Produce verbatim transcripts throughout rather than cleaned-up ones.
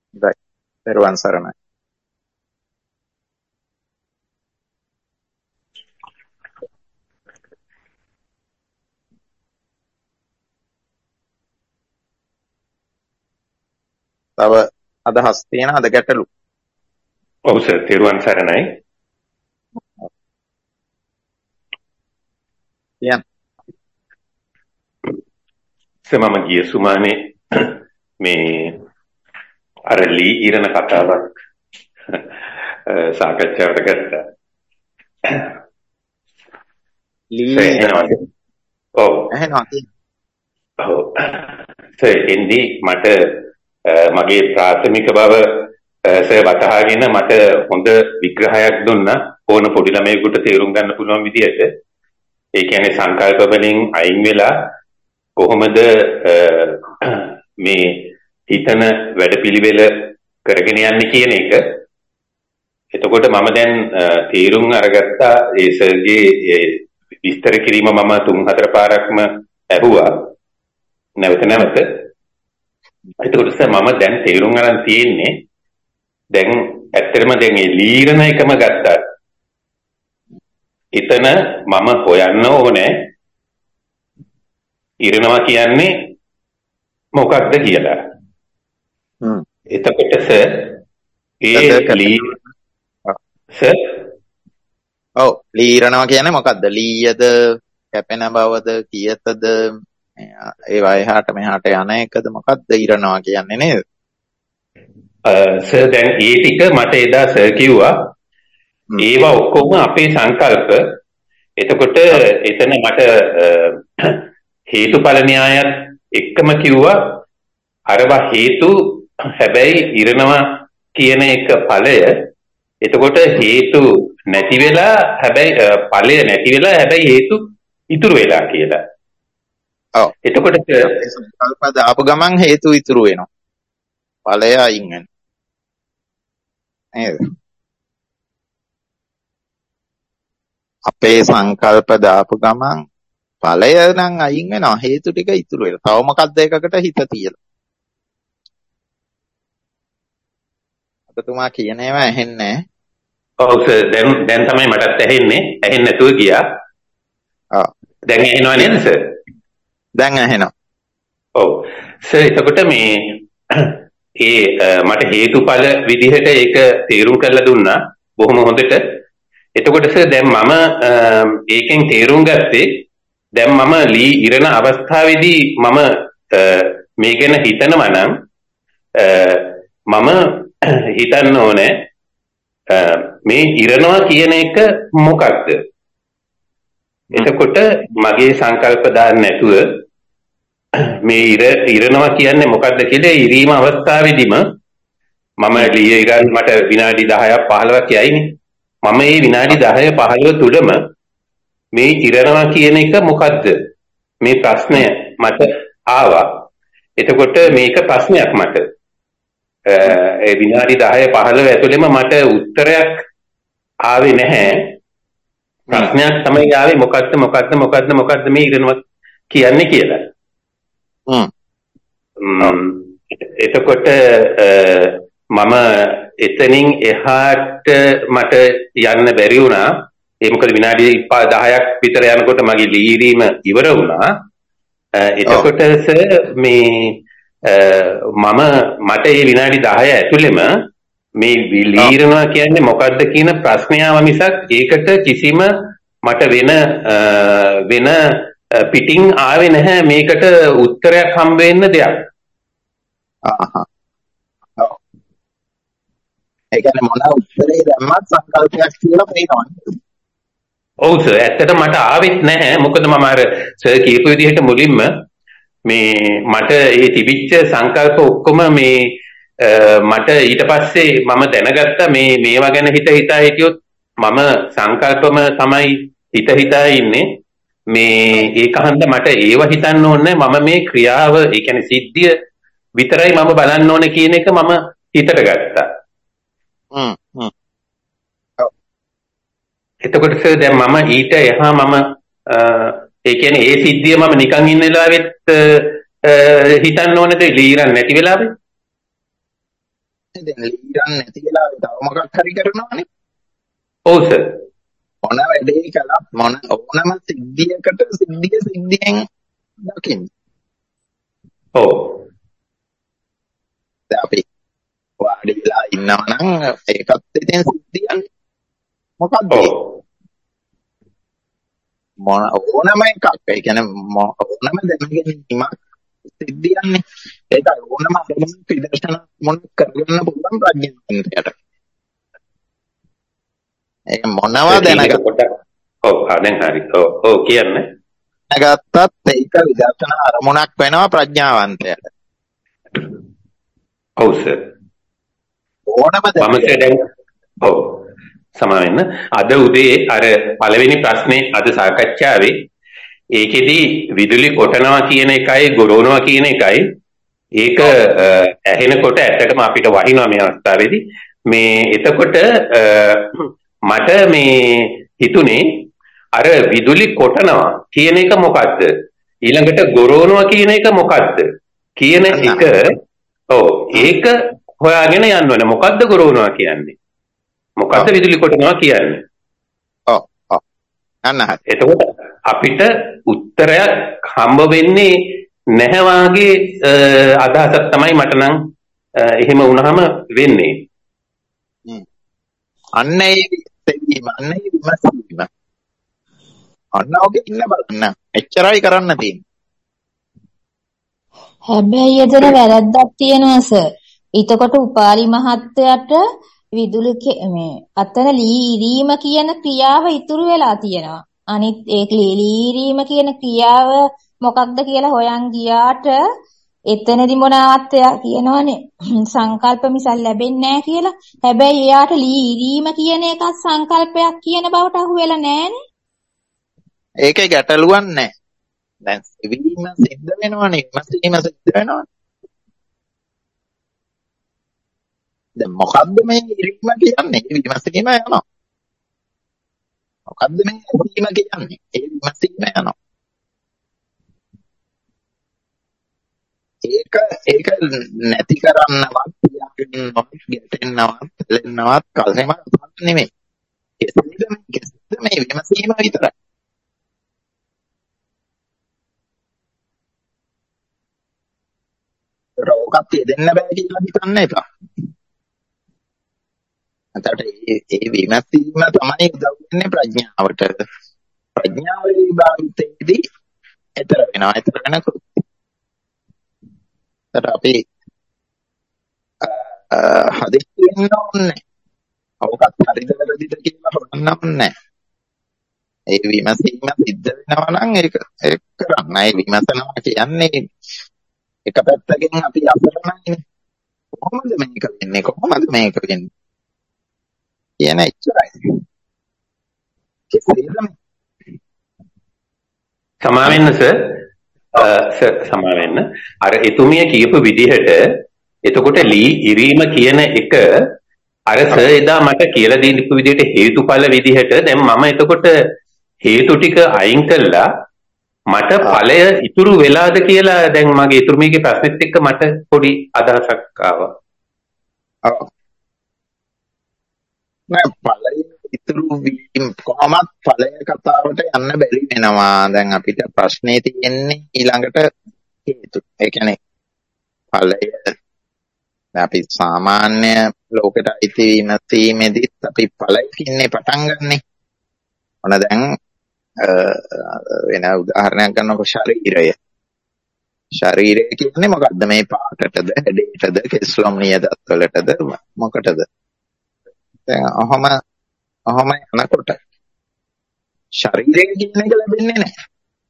හොඳයි. පෙරවන් සරණයි. තව අදහස් තියෙනවද ගැටලු? ඔව් සර්, පෙරවන් සරණයි. කියන්න. සර් මම ගිය සුමානේ මේ අර ලී ඉරණ කතාවක් සාකච්ඡාවට ගත්තා. ලී ඔව් එහෙනම් ඔව් සර් එන්නේ මට මගේ ප්‍රාථමික බව සර් වටහාගෙන මට හොඳ විග්‍රහයක් දුන්නා ඕන පොඩි ළමයෙකුට තේරුම් ගන්න පුළුවන් විදිහට. ඒ කියන්නේ සංකල්ප වලින් අයින් වෙලා කොහොමද මේ හිතන වැඩපිළිවෙල කරගෙන යන්නේ කියන එක. එතකොට මම දැන් තීරුම් අරගත්තා ඒ සර්ගේ විස්තර කිරීම මම තුන් හතර පාරක්ම ඇහුවා නැවත නැවත. එතකොට සර් මම දැන් තීරුම් අරන් තියෙන්නේ දැන් ඇත්තටම දැන් මේ ලීරණ එකම ගත්තා. එතන මම හොයන්න ඕනේ ඉරනවා කියන්නේ මොකක්ද කියලා. හ්ම්. එතකොට සර් ඒ ලී සර් ඔව් ලීරනවා කියන්නේ මොකද්ද? ලීයද කැපෙන බවද කීයටද ඒවා එහාට මෙහාට යන එකද මොකද්ද ඉරනවා කියන්නේ නේද? සර් දැන් ඒ ටික මට එදා සර් කිව්වා ඒවා ඔක්කොම අපේ සංකල්ප. එතකොට එතන මට හේතුඵල න්‍යායත් එක්කම කිව්වා අරවා හේතු හැබැයි ඉරනවා කියන එක ඵලය. එතකොට හේතු නැති වෙලා හැබැයි ඵලය නැති වෙලා හැබැයි හේතු ඉතුරු වෙලා කියලා. ඔව්. එතකොට සංකල්ප දාපු ගමන් හේතු ඉතුරු වෙනවා. ඵලය අයින් වෙනවා. නේද? අපේ සංකල්ප දාපු ගමන් ඵලය නම් අයින් වෙනවා හේතු ටික ඉතුරු වෙනවා. තව මොකක්ද එකකට හිත තියලා. ඔබතුමා කියන ඒවා ඇහෙන්නේ නැහැ. ඔව් සර් දැන් දැන් තමයි මටත් ඇහෙන්නේ. ඇහෙන්නේ නැතුව ගියා. ආ දැන් ඇහෙනව නේද සර්? දැන් ඇහෙනවා. ඔව් සර් එතකොට මේ ඒ මට හේතුඵල විදිහට ඒක තේරුම් කරලා දුන්නා බොහොම හොඳට. එතකොට සර් දැන් මම ඒකෙන් තේරුම් ගත්තේ දැන් මම ලී ඉරණ අවස්ථාවේදී මම මේ ගැන හිතනවා නම් මම හිතන්න ඕනේ මේ ඉරණවා කියන එක මොකක්ද? එතකොට මගේ සංකල්ප දාන්න නැතුව මේ ඉර ඉරණවා කියන්නේ මොකක්ද කියලා ඉරීම අවස්ථාවේදීම මම ලී ගන්න මට විනාඩි දහයක් පහළොවක් යයිනේ. මම මේ විනාඩි දහය පහළොව තුලම මේ ඉරණවා කියන එක මොකද්ද මේ ප්‍රශ්නය මට ආවා. එතකොට මේක ප්‍රශ්නයක් මට ඒ විනාඩි දහය පහළොව ඇතුළෙම මට උත්තරයක් ආවේ නැහැ. ප්‍රශ්නයක් තමයි ආවේ මොකද්ද මොකද්ද මොකද්ද මොකද්ද මේ ඉරණවා කියන්නේ කියලා. හ්ම්. එතකොට මම එතනින් එහාට මට යන්න බැරි වුණා. ඒ මොකද විනාඩි දහයක් විතර යනකොට මගේ ලීරීම ඉවර වුණා. එතකොට සර් මේ මම මට මේ විනාඩි දහය ඇතුළෙම මේ ලීරනවා කියන්නේ මොකද්ද කියන ප්‍රශ්නය ආව මිසක් ඒකට කිසිම මට වෙන වෙන පිටින් ආවේ නැහැ මේකට උත්තරයක් හම්බ වෙන්න දෙයක්. ආහ්. ඔව්. ඒ කියන්නේ මොන උත්තරේ දැම්මත් සංකල්පයක් කියලා පේනවා. ඔව් සර් ඇත්තට මට ආවෙත් නැහැ. මොකද මම අර සර් කියපු විදිහට මුලින්ම මේ මට ඒ තිබිච්ච සංකල්ප ඔක්කොම මේ මට ඊට පස්සේ මම දැනගත්තා මේ මේවා ගැන හිත හිතා හිටියොත් මම සංකල්පම තමයි හිත හිතා ඉන්නේ. මේ ඒකහන්ද මට ඒව හිතන්න ඕනේ මම මේ ක්‍රියාව ඒ කියන්නේ සිද්ධිය විතරයි මම බලන්න ඕනේ කියන එක මම හිතට ගත්තා. හ්ම් හ්ම්. එතකොට සර් දැන් මම ඊට එහා මම ඒ කියන්නේ ඒ සිද්ධිය මම නිකන් ඉන්න වෙලාවෙත් හිතන්න ඕනේද ලීරන් නැති වෙලාවෙ? දැන් ලීරන් නැති වෙලාවෙ තව මොකක් හරි කරනවානේ. ඔව් සර්. මොන වැඩේ කළත් මොන ඕනම සිද්ධියකට සිද්ධිය සිද්ධියෙන් දකින්න. ඔව්. දැන් අපි වාඩි වෙලා ඉන්නවා නම් ඒකත් ඉතින් සිද්ධියන්නේ. මොකද්ද? ඔව්. මොන ඕනම එකක්. ඒ කියන්නේ ඕනම දැනගැනීමක් සිද්ධියන්නේ. ඒක ඕනම අරමුණක් විදර්ශන මොන කරගන්න පුළුවන් ප්‍රඥාවන්තයට. ඒක මොනවා දැනගත්තත් ඔව් දැන් හරි. ඔව් ඔව් කියන්නේ. දැනගත්තත් ඒක විදර්ශන අරමුණක් වෙනවා ප්‍රඥාවන්තයට. ඔව් සර්. ඕනම දැන් ඔව් සමාවෙන්න අද උදේ අර පළවෙනි ප්‍රශ්නේ අද සාකච්ඡාවේ ඒකෙදි විදුලි කොටනවා කියන එකයි ගොරවනවා කියන එකයි ඒක ඇහෙනකොට ඇත්තටම අපිට වහිනවා මේ අවස්ථාවේදී මේ එතකොට මට මේ හිතුනේ අර විදුලි කොටනවා කියන එක මොකද්ද ඊළඟට ගොරවනවා කියන එක මොකද්ද කියන එක ඔව් ඒක හොයාගෙන යන්න ඕනේ මොකද්ද ගොරවනවා කියන්නේ මොකද්ද විදුලි කොටනවා කියන්නේ ඔව් ඔව් අන්න හරි එතකොට අපිට උත්තරයක් හම්බ වෙන්නේ නැහැ වාගේ අදහසක් තමයි මට නම් එහෙම වුණාම වෙන්නේ අන්න ඒ දෙවීම අන්න ඒ විමසීම අන්න ඔගේ ඉන්න බලන්න එච්චරයි කරන්න තියෙන්නේ හැබැයි එතන වැරද්දක් තියෙනවා සර්. ඊටකොට උපාලි මහත්තයාට විදුලි මේ අතන ලීරීම කියන ක්‍රියාව ඉතුරු වෙලා තියෙනවා. අනිත් ඒ ලීරීම කියන ක්‍රියාව මොකක්ද කියලා හොයන් ගියාට එතනදි මොනවත් එයා කියනවනේ සංකල්ප මිසල් ලැබෙන්නේ නැහැ කියලා. හැබැයි එයාට ලීරීම කියන එකක් සංකල්පයක් කියන බවට අහු වෙලා නැහනේ. ඒකේ ගැටලුවක් නැහැ. දැන් විවිධම සිද්ධ වෙනවනේ විමසීම සිද්ධ වෙනවනේ දැන් මොකද්ද මේ ඉරීම කියන්නේ විමසීම යනවා මොකද්ද මේ ඉරීම කියන්නේ ඒ විමසීම යනවා ඒක ඒක නැති කරන්නවත් තියාගන්නවත් ගැටෙන්නවත් දෙන්නවත් කල්හෙම නෙමෙයි කෙසේද මේ කෙසේද මේ විමසීම විතරයි රෝගත් දෙන්න බෑ කියලා හිතන්න එපා. අතට ඒ ඒ විමසීම තමයි උදව් වෙන්නේ ප්‍රඥාවට. ප්‍රඥාවේ භාවිතයේදී ඊතර වෙනවා. ඊතර වෙනකොට අපි හදිස්සි වෙන්න ඕනේ. ඔකත් හරිද වැරදිද කියලා හොයන්න ඕනේ. ඒ විමසීම සිද්ධ වෙනවා නම් ඒක ඒක කරන්න. ඒ විමසනවා කියන්නේ එක පැත්තකින් අපි අපරණයිනේ කොහොමද මේක වෙන්නේ කොහොමද මේක වෙන්නේ කියන එච්චරයි කෙසේද සමාවෙන්න සර් සර් සමාවෙන්න අර එතුමිය කියපු විදිහට එතකොට ලී ඉරීම කියන එක අර සර් එදා මට කියලා දීපු විදිහට හේතුඵල විදිහට දැන් මම එතකොට හේතු ටික අයින් කළා මට ඵලය ඉතුරු වෙලාද කියලා දැන් මගේ ඉතුරු මේකේ ප්‍රශ්නෙත් එක්ක මට පොඩි අදහසක් ආවා. ඔව්. නෑ ඵලය ඉතුරු වීම කොහොමත් ඵලය කතාවට යන්න බැරි වෙනවා. දැන් අපිට ප්‍රශ්නේ තියෙන්නේ ඊළඟට හේතු. ඒ කියන්නේ ඵලය දැන් අපි සාමාන්‍ය ලෝකෙට අයිති විමසීමේදීත් අපි ඵලයකින්නේ පටන් ගන්නෙ. මොන දැන් වෙන උදාහරණයක් ගන්නකො ශරීරය. ශරීරය කියන්නේ මොකද්ද මේ පාටටද හැඩයටද කෙස්ලොම් නියදත් වලටද මොකටද? දැන් අහම අහම යනකොට ශරීරය කියන එක ලැබෙන්නේ නැහැ.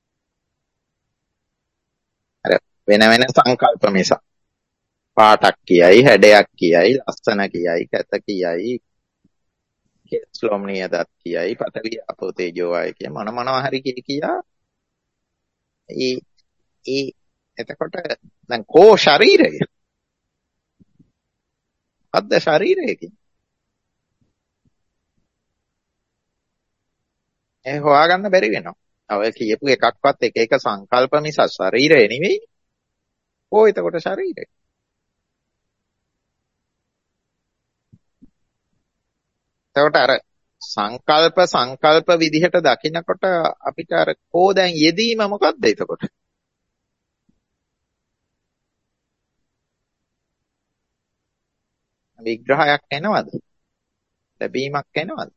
අර වෙන වෙන සංකල්ප මිස පාටක් කියයි හැඩයක් කියයි ලස්සන කියයි කැත කියයි කෙස්ලොම් නියදත් කියයි පඨවි ආපෝ තේජෝ ආය කිය මොන මොනවා හරි කිය කියා ඒ ඒ එතකොට දැන් කෝ ශරීරය අද්ද ශරීරය කියන්නේ ඒ හොයාගන්න බැරි වෙනවා. ඔය කියපු එකක්වත් එක එක සංකල්ප මිස ශරීරය නෙවෙයි. ඕ එතකොට ශරීරය එතකොට අර සංකල්ප සංකල්ප විදිහට දකිනකොට අපිට අර කෝ දැන් යෙදීම මොකක්ද එතකොට? විග්‍රහයක් එනවද? ලැබීමක් එනවද?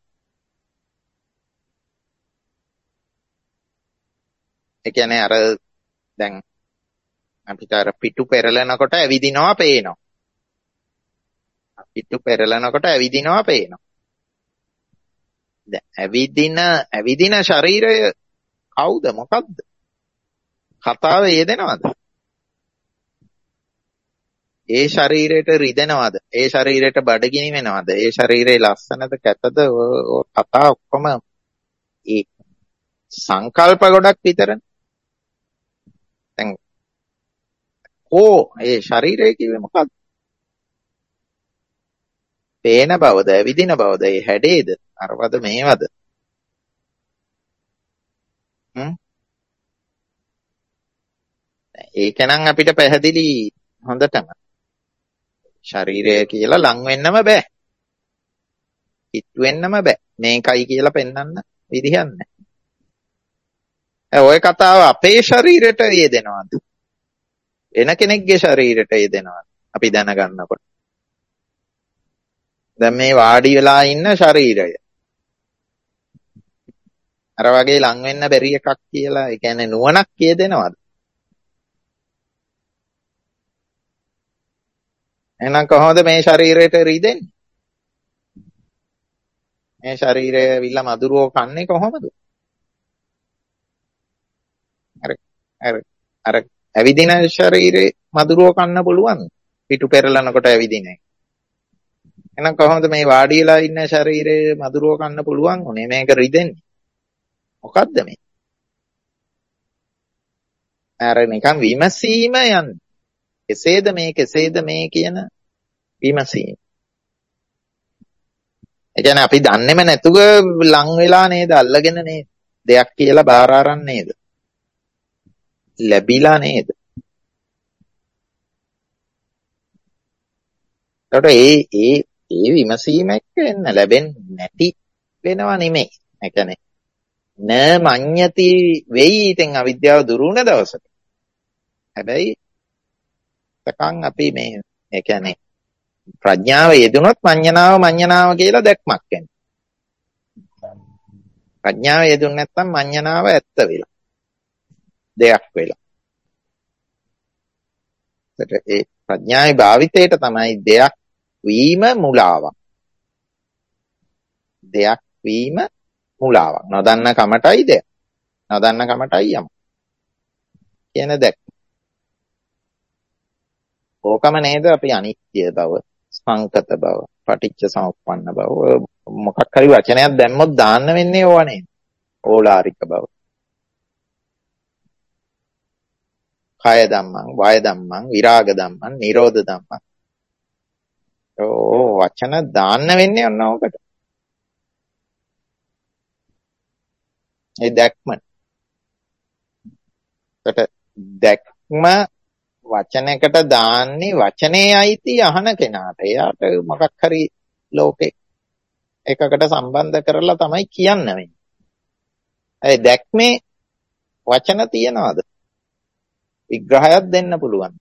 ඒ කියන්නේ අර දැන් අපිට අර පිටු පෙරලනකොට ඇවිදිනවා පේනවා. පිටු පෙරලනකොට ඇවිදිනවා පේනවා. දැන් ඇවිදින ඇවිදින ශරීරය කවුද මොකද්ද? කතාවේ යෙදෙනවද? ඒ ශරීරයට රිදෙනවද? ඒ ශරීරයට බඩගිනි වෙනවද? ඒ ශරීරේ ලස්සනද කැතද? ඔය කතා ඔක්කොම ඒ සංකල්ප ගොඩක් විතරනේ. දැන් ඕ ඒ ශරීරය කිව්වේ මොකක්ද? පේන බවද, ඇවිදින බවද, ඒ හැඩේද, අරවද මේවද? හ්ම් ඒකනම් අපිට පැහැදිලි හොඳටම. ශරීරය කියලා ලං වෙන්නම බෑ. හිටු වෙන්නම බෑ. මේකයි කියලා පෙන්වන්න විදිහක් නැහැ. ඔය කතාව අපේ ශරීරයට යෙදෙනවද? වෙන කෙනෙක්ගේ ශරීරයට යෙදෙනවද? අපි දැනගන්නකොට. දැන් මේ වාඩි වෙලා ඉන්න ශරීරය අර වගේ ලං වෙන්න බැරි එකක් කියලා, ඒ කියන්නේ නුවණක් යෙදෙනවද? එහෙනම් කොහොමද මේ ශරීරයට රිදෙන්නේ? මේ ශරීරය විල්ල මදුරුවෝ කන්නේ කොහොමද? අර අර අර ඇවිදින ශරීරේ මදුරුවෝ කන්න පුළුවන්. පිටු පෙරලනකොට ඇවිදින එක. එහෙනම් කොහොමද මේ වාඩි වෙලා ඉන්න ශරීරේ මදුරුවෝ කන්න පුළුවන් උනේ? මේක රිදෙන්නේ. මොකද්ද මේ? අර නිකන් විමසීම යන්නේ. කෙසේද මේ කෙසේද මේ කියන විමසීම. ඒ කියන්නේ අපි දන්නේම නැතුව ලං වෙලා නේද, අල්ලගෙන නේද දෙයක් කියලා බාර අරන් නේද, ලැබිලා නේද? ඒකට ඒ ඒ ඒ විමසීම එක්ක එන්න ලැබෙන්නේ නැති වෙනවා නෙමෙයි. ඒ කියන්නේ න මඤ්ඤති වෙයි. ඉතින් අවිද්‍යාව දුරු වුණ දවසට. හැබැයි තකන් අපි මේ ඒ කියන්නේ ප්‍රඥාව යෙදුනොත් මඤ්ඤණාව මඤ්ඤණාව කියලා දැක්මක් එනවා. ප්‍රඥාව යෙදුන්නේ නැත්නම් මඤ්ඤණාව ඇත්ත වෙලා දෙයක් වෙලා. ඒකට ඒ ප්‍රඥාවේ භාවිතයට තමයි දෙයක් වීම මුලාවක්. දෙයක් වීම මුලාවක්. නොදන්න කමටයි දෙයක්. නොදන්න කමටයි යම. කියන දැක්. ඕකම නේද අපි අනිත්‍ය බව, සංකත බව, පටිච්ච සමුප්පන්න බව, මොකක් හරි වචනයක් දැම්මොත් දාන්න වෙන්නේ ඕවා නේද? ඕලාරික බව. කය ධම්මං, වාය ධම්මං, විරාග ධම්මං, නිරෝධ ධම්මං. ඕ වචන දාන්න වෙන්නේ ඔන්න ඕකට. ඒ දැක්ම. ඒකට දැක්ම වචනයකට දාන්නේ වචනේ අයිති අහන කෙනාට. එයාට මොකක් හරි ලෝකේ එකකට සම්බන්ධ කරලා තමයි කියන්න වෙන්නේ. ඒ දැක්මේ වචන තියනවාද? විග්‍රහයක් දෙන්න පුළුවන්.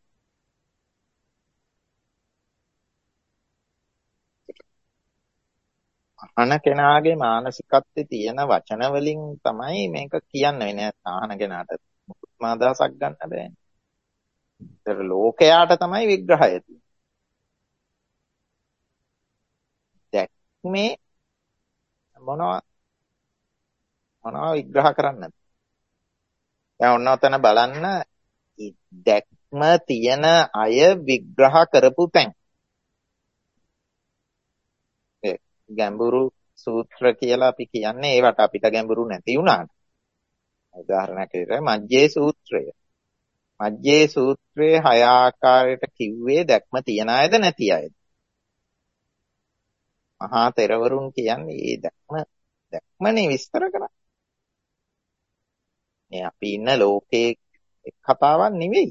අහන කෙනාගේ මානසිකත්වයේ තියෙන වචන වලින් තමයි මේක කියන්න වෙන්නේ. අහන කෙනාට මුකුත්ම අදහසක් ගන්න බෑනේ. ඒතර ලෝකයාට තමයි විග්‍රහය තියෙන්නේ. දැක්මේ මොනවා මොනවා විග්‍රහ කරන්නද? දැන් ඔන්න ඔතන බලන්න දැක්ම තියෙන අය විග්‍රහ කරපු තැන්. ගැඹුරු සූත්‍ර කියලා අපි කියන්නේ ඒවට අපිට ගැඹුරු නැති වුණාට. උදාහරණයක් විදිහට මජ්ජේ සූත්‍රය. මජ්ජේ සූත්‍රයේ හය ආකාරයට කිව්වේ දැක්ම තියන අයද නැති අයද? මහා තෙරවරුන් කියන්නේ ඒ දැක්ම දැක්මනේ විස්තර කරන්නේ. මේ අපි ඉන්න ලෝකේ එක් කතාවක් නෙවෙයි.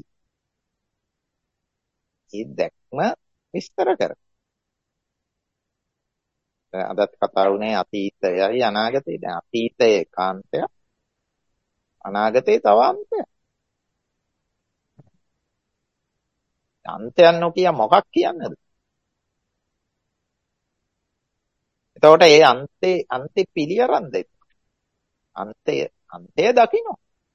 ඒ දැක්ම විස්තර කර. අදත් කතා වුණේ අතීතයයි අනාගතයයි. දැන් අතීතයේ ඒකාන්තය, අනාගතයේ තව අන්තයක්. අන්තයක් නොකිය මොකක් කියන්නේද? එතකොට ඒ අන්තේ අන්තේ පිළියරන්ද? අන්තය අන්තය දකින්න.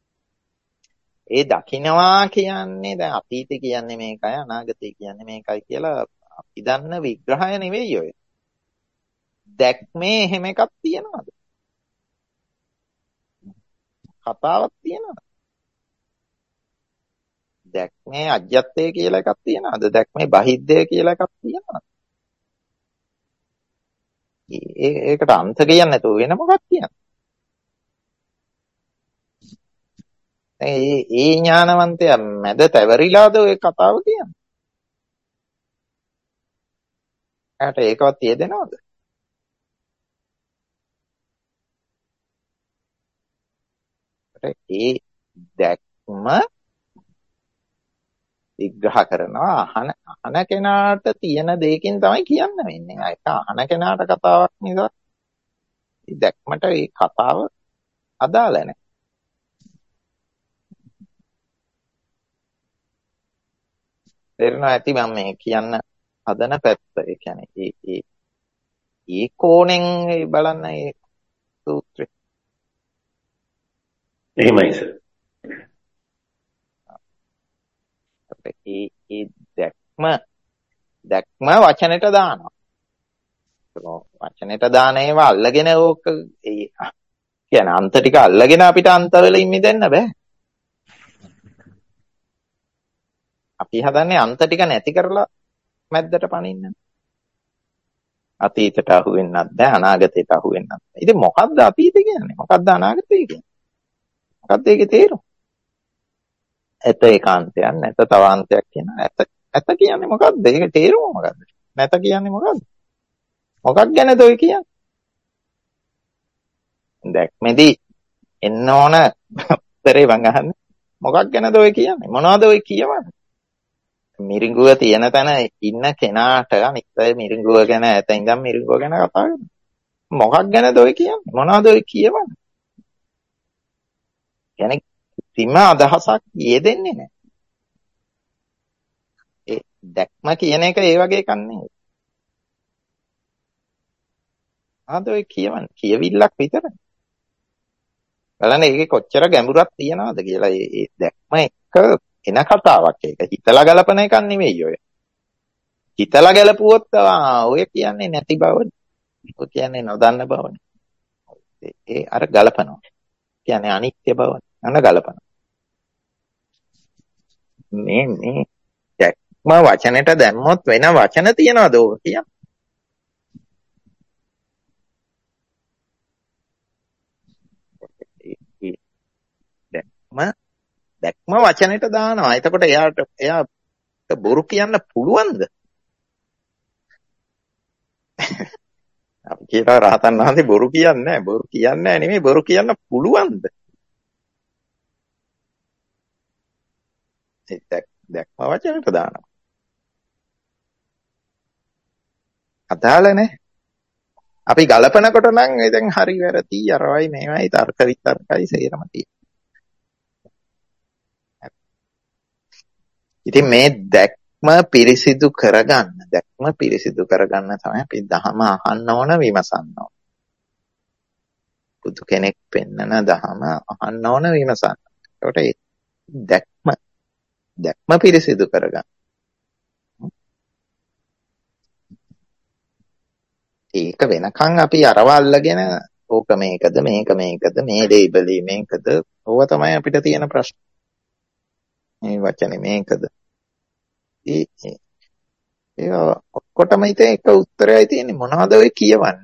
ඒ දකින්නවා කියන්නේ දැන් අතීතය කියන්නේ මේකයි, අනාගතය කියන්නේ මේකයි කියලා අපි දන්න විග්‍රහය නෙවෙයි ඔය. දැක්මේ එහෙම එකක් තියනවාද? කතාවක් තියනවාද? දැක්මේ අජ්‍යත්තය කියලා එකක් තියනවාද? දැක්මේ බහිද්දය කියලා එකක් තියනවාද? ඒ ඒකට අන්ත කියන්නේ නැතුව වෙන මොකක්ද කියන්නේ? ඒ ඒ ඥානවන්තයා මැද තැවරිලාද ඔය කතාව කියන්නේ? එයාට ඒකවත් තියදෙනවද? ඒ දැක්ම විග්‍රහ කරනවා අහන අහන කෙනාට තියෙන දෙයකින් තමයි කියන්න වෙන්නේ. ඒක අහන කෙනාට කතාවක් නිසා දැක්මට ඒ කතාව අදාළ නැහැ. තේරෙනවා ඇති මම මේ කියන්න හදන පැත්ත. ඒ කියන්නේ ඒ ඒ ඒ කෝණෙන් බලන්න ඒ සූත්‍රය. එහෙමයි සර්. ඒ ඒ දැක්ම දැක්ම වචනෙට දානවා. වචනෙට දාන ඒවා අල්ලගෙන ඕක ඒ කියන්නේ අන්ත ටික අල්ලගෙන අපිට අන්තවලින් මිදෙන්න බෑ. අපි හදන්නේ අන්ත ටික නැති කරලා මැද්දට පනින්න. අතීතයට අහු වෙන්නත් බෑ, අනාගතයට අහු වෙන්නත් බෑ. ඉතින් මොකද්ද අතීත කියන්නේ? මොකද්ද අනාගතය කියන්නේ? මොකද්ද ඒකේ තේරුම? ඇත ඒකාන්තයක් නැත තවාන්තයක් කියන ඇත ඇත කියන්නේ මොකද්ද? ඒකේ තේරුම මොකද්ද? නැත කියන්නේ මොකද්ද? මොකක් ගැනද ඔය කියන්නේ? දැක්මේදී එන්න ඕන උත්තරේ මං අහන්නේ. මොකක් ගැනද ඔය කියන්නේ? මොනවද ඔය කියවන්නේ? මිරිඟුව තියෙන තැන ඉන්න කෙනාට අනිත් අය මිරිඟුව ගැන ඇත ඉඳන් මිරිඟුව ගැන කතා කරනවා. මොකක් ගැනද ඔය කියන්නේ? මොනවද ඔය කියවන්නේ? කියන්නේ කිසිම අදහසක් යෙදෙන්නේ නැහැ. ඒ දැක්ම කියන එක ඒ වගේ එකක් නෙවෙයි. ආද ඔය කියවන්නේ කියවිල්ලක් විතරයි. බලන්න ඒකේ කොච්චර ගැඹුරක් තියනවද කියලා. ඒ දැක්ම එක එන කතාවක්. ඒක හිතලා ගලපන එකක් නෙවෙයි ඔය. හිතලා ගලපුවොත් ඔය කියන්නේ නැති බවනේ. ඔය කියන්නේ නොදන්න බවනේ. ඒ අර ගලපනවා. කියන්නේ අනිත්‍ය බවනේ. අන ගලපනවා. මේ මේ දැක්ම වචනෙට දැම්මොත් වෙන වචන තියනවද ඕක කියන්නේ? දැක්ම දැක්ම වචනෙට දානවා. එතකොට එයාට එයා බොරු කියන්න පුළුවන්ද? අපි කියනවා රහතන් වහන්සේ බොරු කියන්නේ නැහැ. බොරු කියන්නේ නැහැ නෙමෙයි බොරු කියන්න පුළුවන්ද? ඒ දැක්ම වචනෙට දානවා. අදාළ නැහැ. අපි ගලපනකොට නම් ඉතින් හරි වැරදි අරවයි මේවයි තර්ක විතර්කයි සේරම තියෙනවා. ඉතින් මේ දැක්ම පිරිසිදු කරගන්න දැක්ම පිරිසිදු කරගන්න තමයි අපි ධහම අහන්න ඕන විමසන්න ඕන. බුදු කෙනෙක් පෙන්නන ධහම අහන්න ඕන විමසන්න. ඒකට ඒ දැක්ම දැක්ම පිරිසිදු කරගන්න. ඒක වෙනකන් අපි අරව අල්ලගෙන ඕක මේකද මේක මේකද මේ ලේබලේ මේකද ඕව තමයි අපිට තියෙන ප්‍රශ්න. මේ වචනේ මේකද? ඒ ඒ ඔක්කොටම ඉතින් එක උත්තරයයි තියෙන්නේ. මොනවද ඔය කියවන්නේ?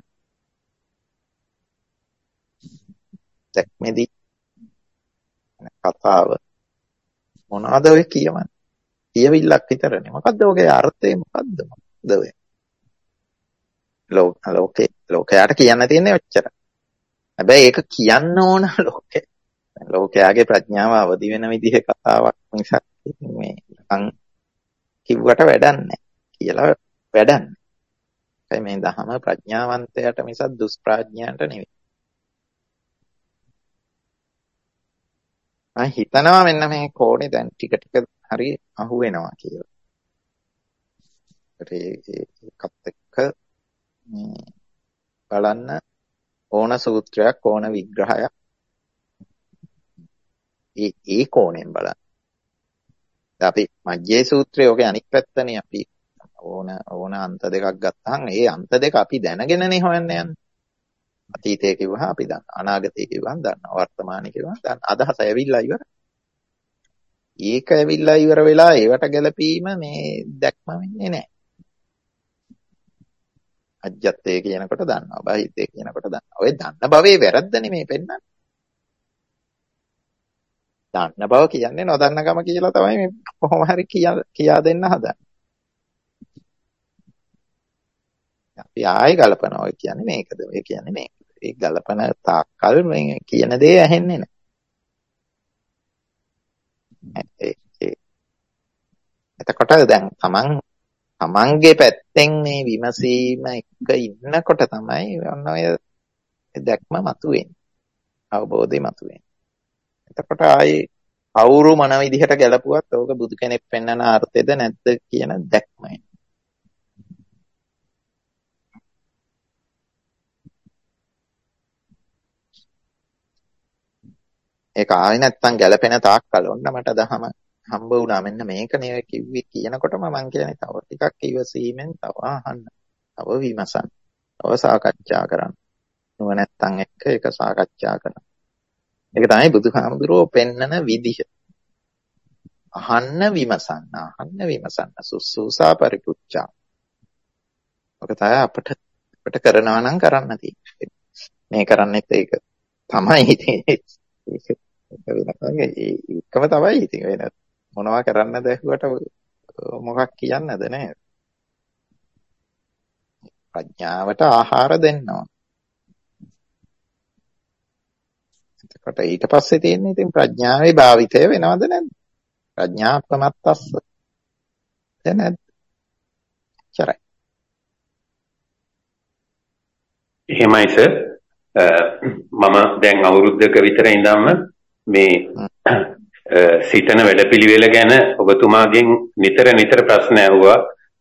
දැක්මේදී කතාව මොනවද ඔය කියවන්නේ? කියවිල්ලක් විතරනේ. මොකද්ද ඔගේ අර්ථය මොකද්ද? මොකද්ද ඔය? ලෝකේ ලෝකයට කියන්න තියෙන්නේ ඔච්චර. හැබැයි ඒක කියන්න ඕන ලෝකේ. ලෝකයාගේ ප්‍රඥාව අවදි වෙන විදිහේ කතාවක් මිසක් මේ නිකන් කිව්වට වැඩක් නැහැ කියලා වැඩක් නැහැ. ඒකයි මේ දහම ප්‍රඥාවන්තයාට මිසක් දුෂ්ප්‍රඥයාට නෙවෙයි. මම හිතනවා මෙන්න මේ කෝණේ දැන් ටික ටික හරි අහු වෙනවා කියලා. ඒකත් එක්ක මේ බලන්න ඕන සූත්‍රයක් ඕන විග්‍රහයක් ඒ ඒ කෝණයෙන් බලන්න. අපි මජ්ජේ සූත්‍රයේ ඔගේ අනික් පැත්තනේ අපි ඕන ඕන අන්ත දෙකක් ගත්තාම ඒ අන්ත දෙක අපි දැනගෙනනේ හොයන්න යන්නේ. අතීතය කිව්වහම අපි දන්නවා. අනාගතය කිව්වහම දන්නවා. වර්තමානය කිව්වහම දන්නවා. අදහස ඇවිල්ලා ඉවරයි. ඒක ඇවිල්ලා ඉවර වෙලා ඒවට ගැලපීම මේ දැක්ම වෙන්නේ නැහැ. අජ්ජත්තය කියනකොට දන්නවා. බාහිද්දය කියනකොට දන්නවා. ඔය දන්න බවේ වැරද්දනේ මේ පෙන්නන්නේ. දන්න බව කියන්නේ නොදන්නකම කියලා තමයි මේ කොහොම හරි කියා දෙන්න හදන්නේ. අපි ආයෙ ගලපනවා. ඔය කියන්නේ මේකද? ඔය කියන්නේ මේක. ඒ ගලපන තාක්කල් මේ කියන දේ ඇහෙන්නේ නැහැ. එතකොට දැන් තමන් තමන්ගේ පැත්තෙන් මේ විමසීම එක ඉන්නකොට තමයි ඔන්න ඔය දැක්ම මතුවෙන්නේ. අවබෝධය මතුවෙන්නේ. එතකොට ආයේ අවුරු මොන විදිහට ගැලපුවත් ඕක බුදු කෙනෙක් පෙන්වන අර්ථයද නැද්ද කියන දැක්මයි. ඒක ආවේ නැත්තම් ගැලපෙන තාක්කල් ඔන්න මට දහම හම්බ වුණා. මෙන්න මේකනේ කිව්වේ කියනකොටම මම කියන්නේ තව ටිකක් ඉවසීමෙන් තව අහන්න, තව විමසන්න, තව සාකච්ඡා කරන්න. නුවණැත්තන් එක්ක ඒක සාකච්ඡා කරන්න. ඒක තමයි බුදුහාමුදුරුවෝ පෙන්නන විදිහ. අහන්න විමසන්න, අහන්න විමසන්න. සුසුසා පරිපුච්ඡා. ඔක තමයි අපිට අපිට කරනවා නම් කරන්න තියෙන්නේ. මේ කරන්නේත් ඒක තමයි ඉතින්. ඒක වෙනකන් ඒකම තමයි ඉතින් වෙන මොනවා කරන්නද ඇහුවට මොකක් කියන්නද නේද? ප්‍රඥාවට ආහාර දෙන්නවා. එතකොට ඊට පස්සේ තියෙන්නේ ඉතින් ප්‍රඥාවේ භාවිතය වෙනවද නැද්ද? ප්‍රඥා ප්‍රමත්තස්ස. දැන් නැද්ද? චරයි. එහෙමයි සර්. මම දැන් අවුරුද්දක විතර ඉඳන්ම මේ සිතන වැඩපිළිවෙල ගැන ඔබතුමාගෙන් නිතර නිතර ප්‍රශ්න ඇහුවා.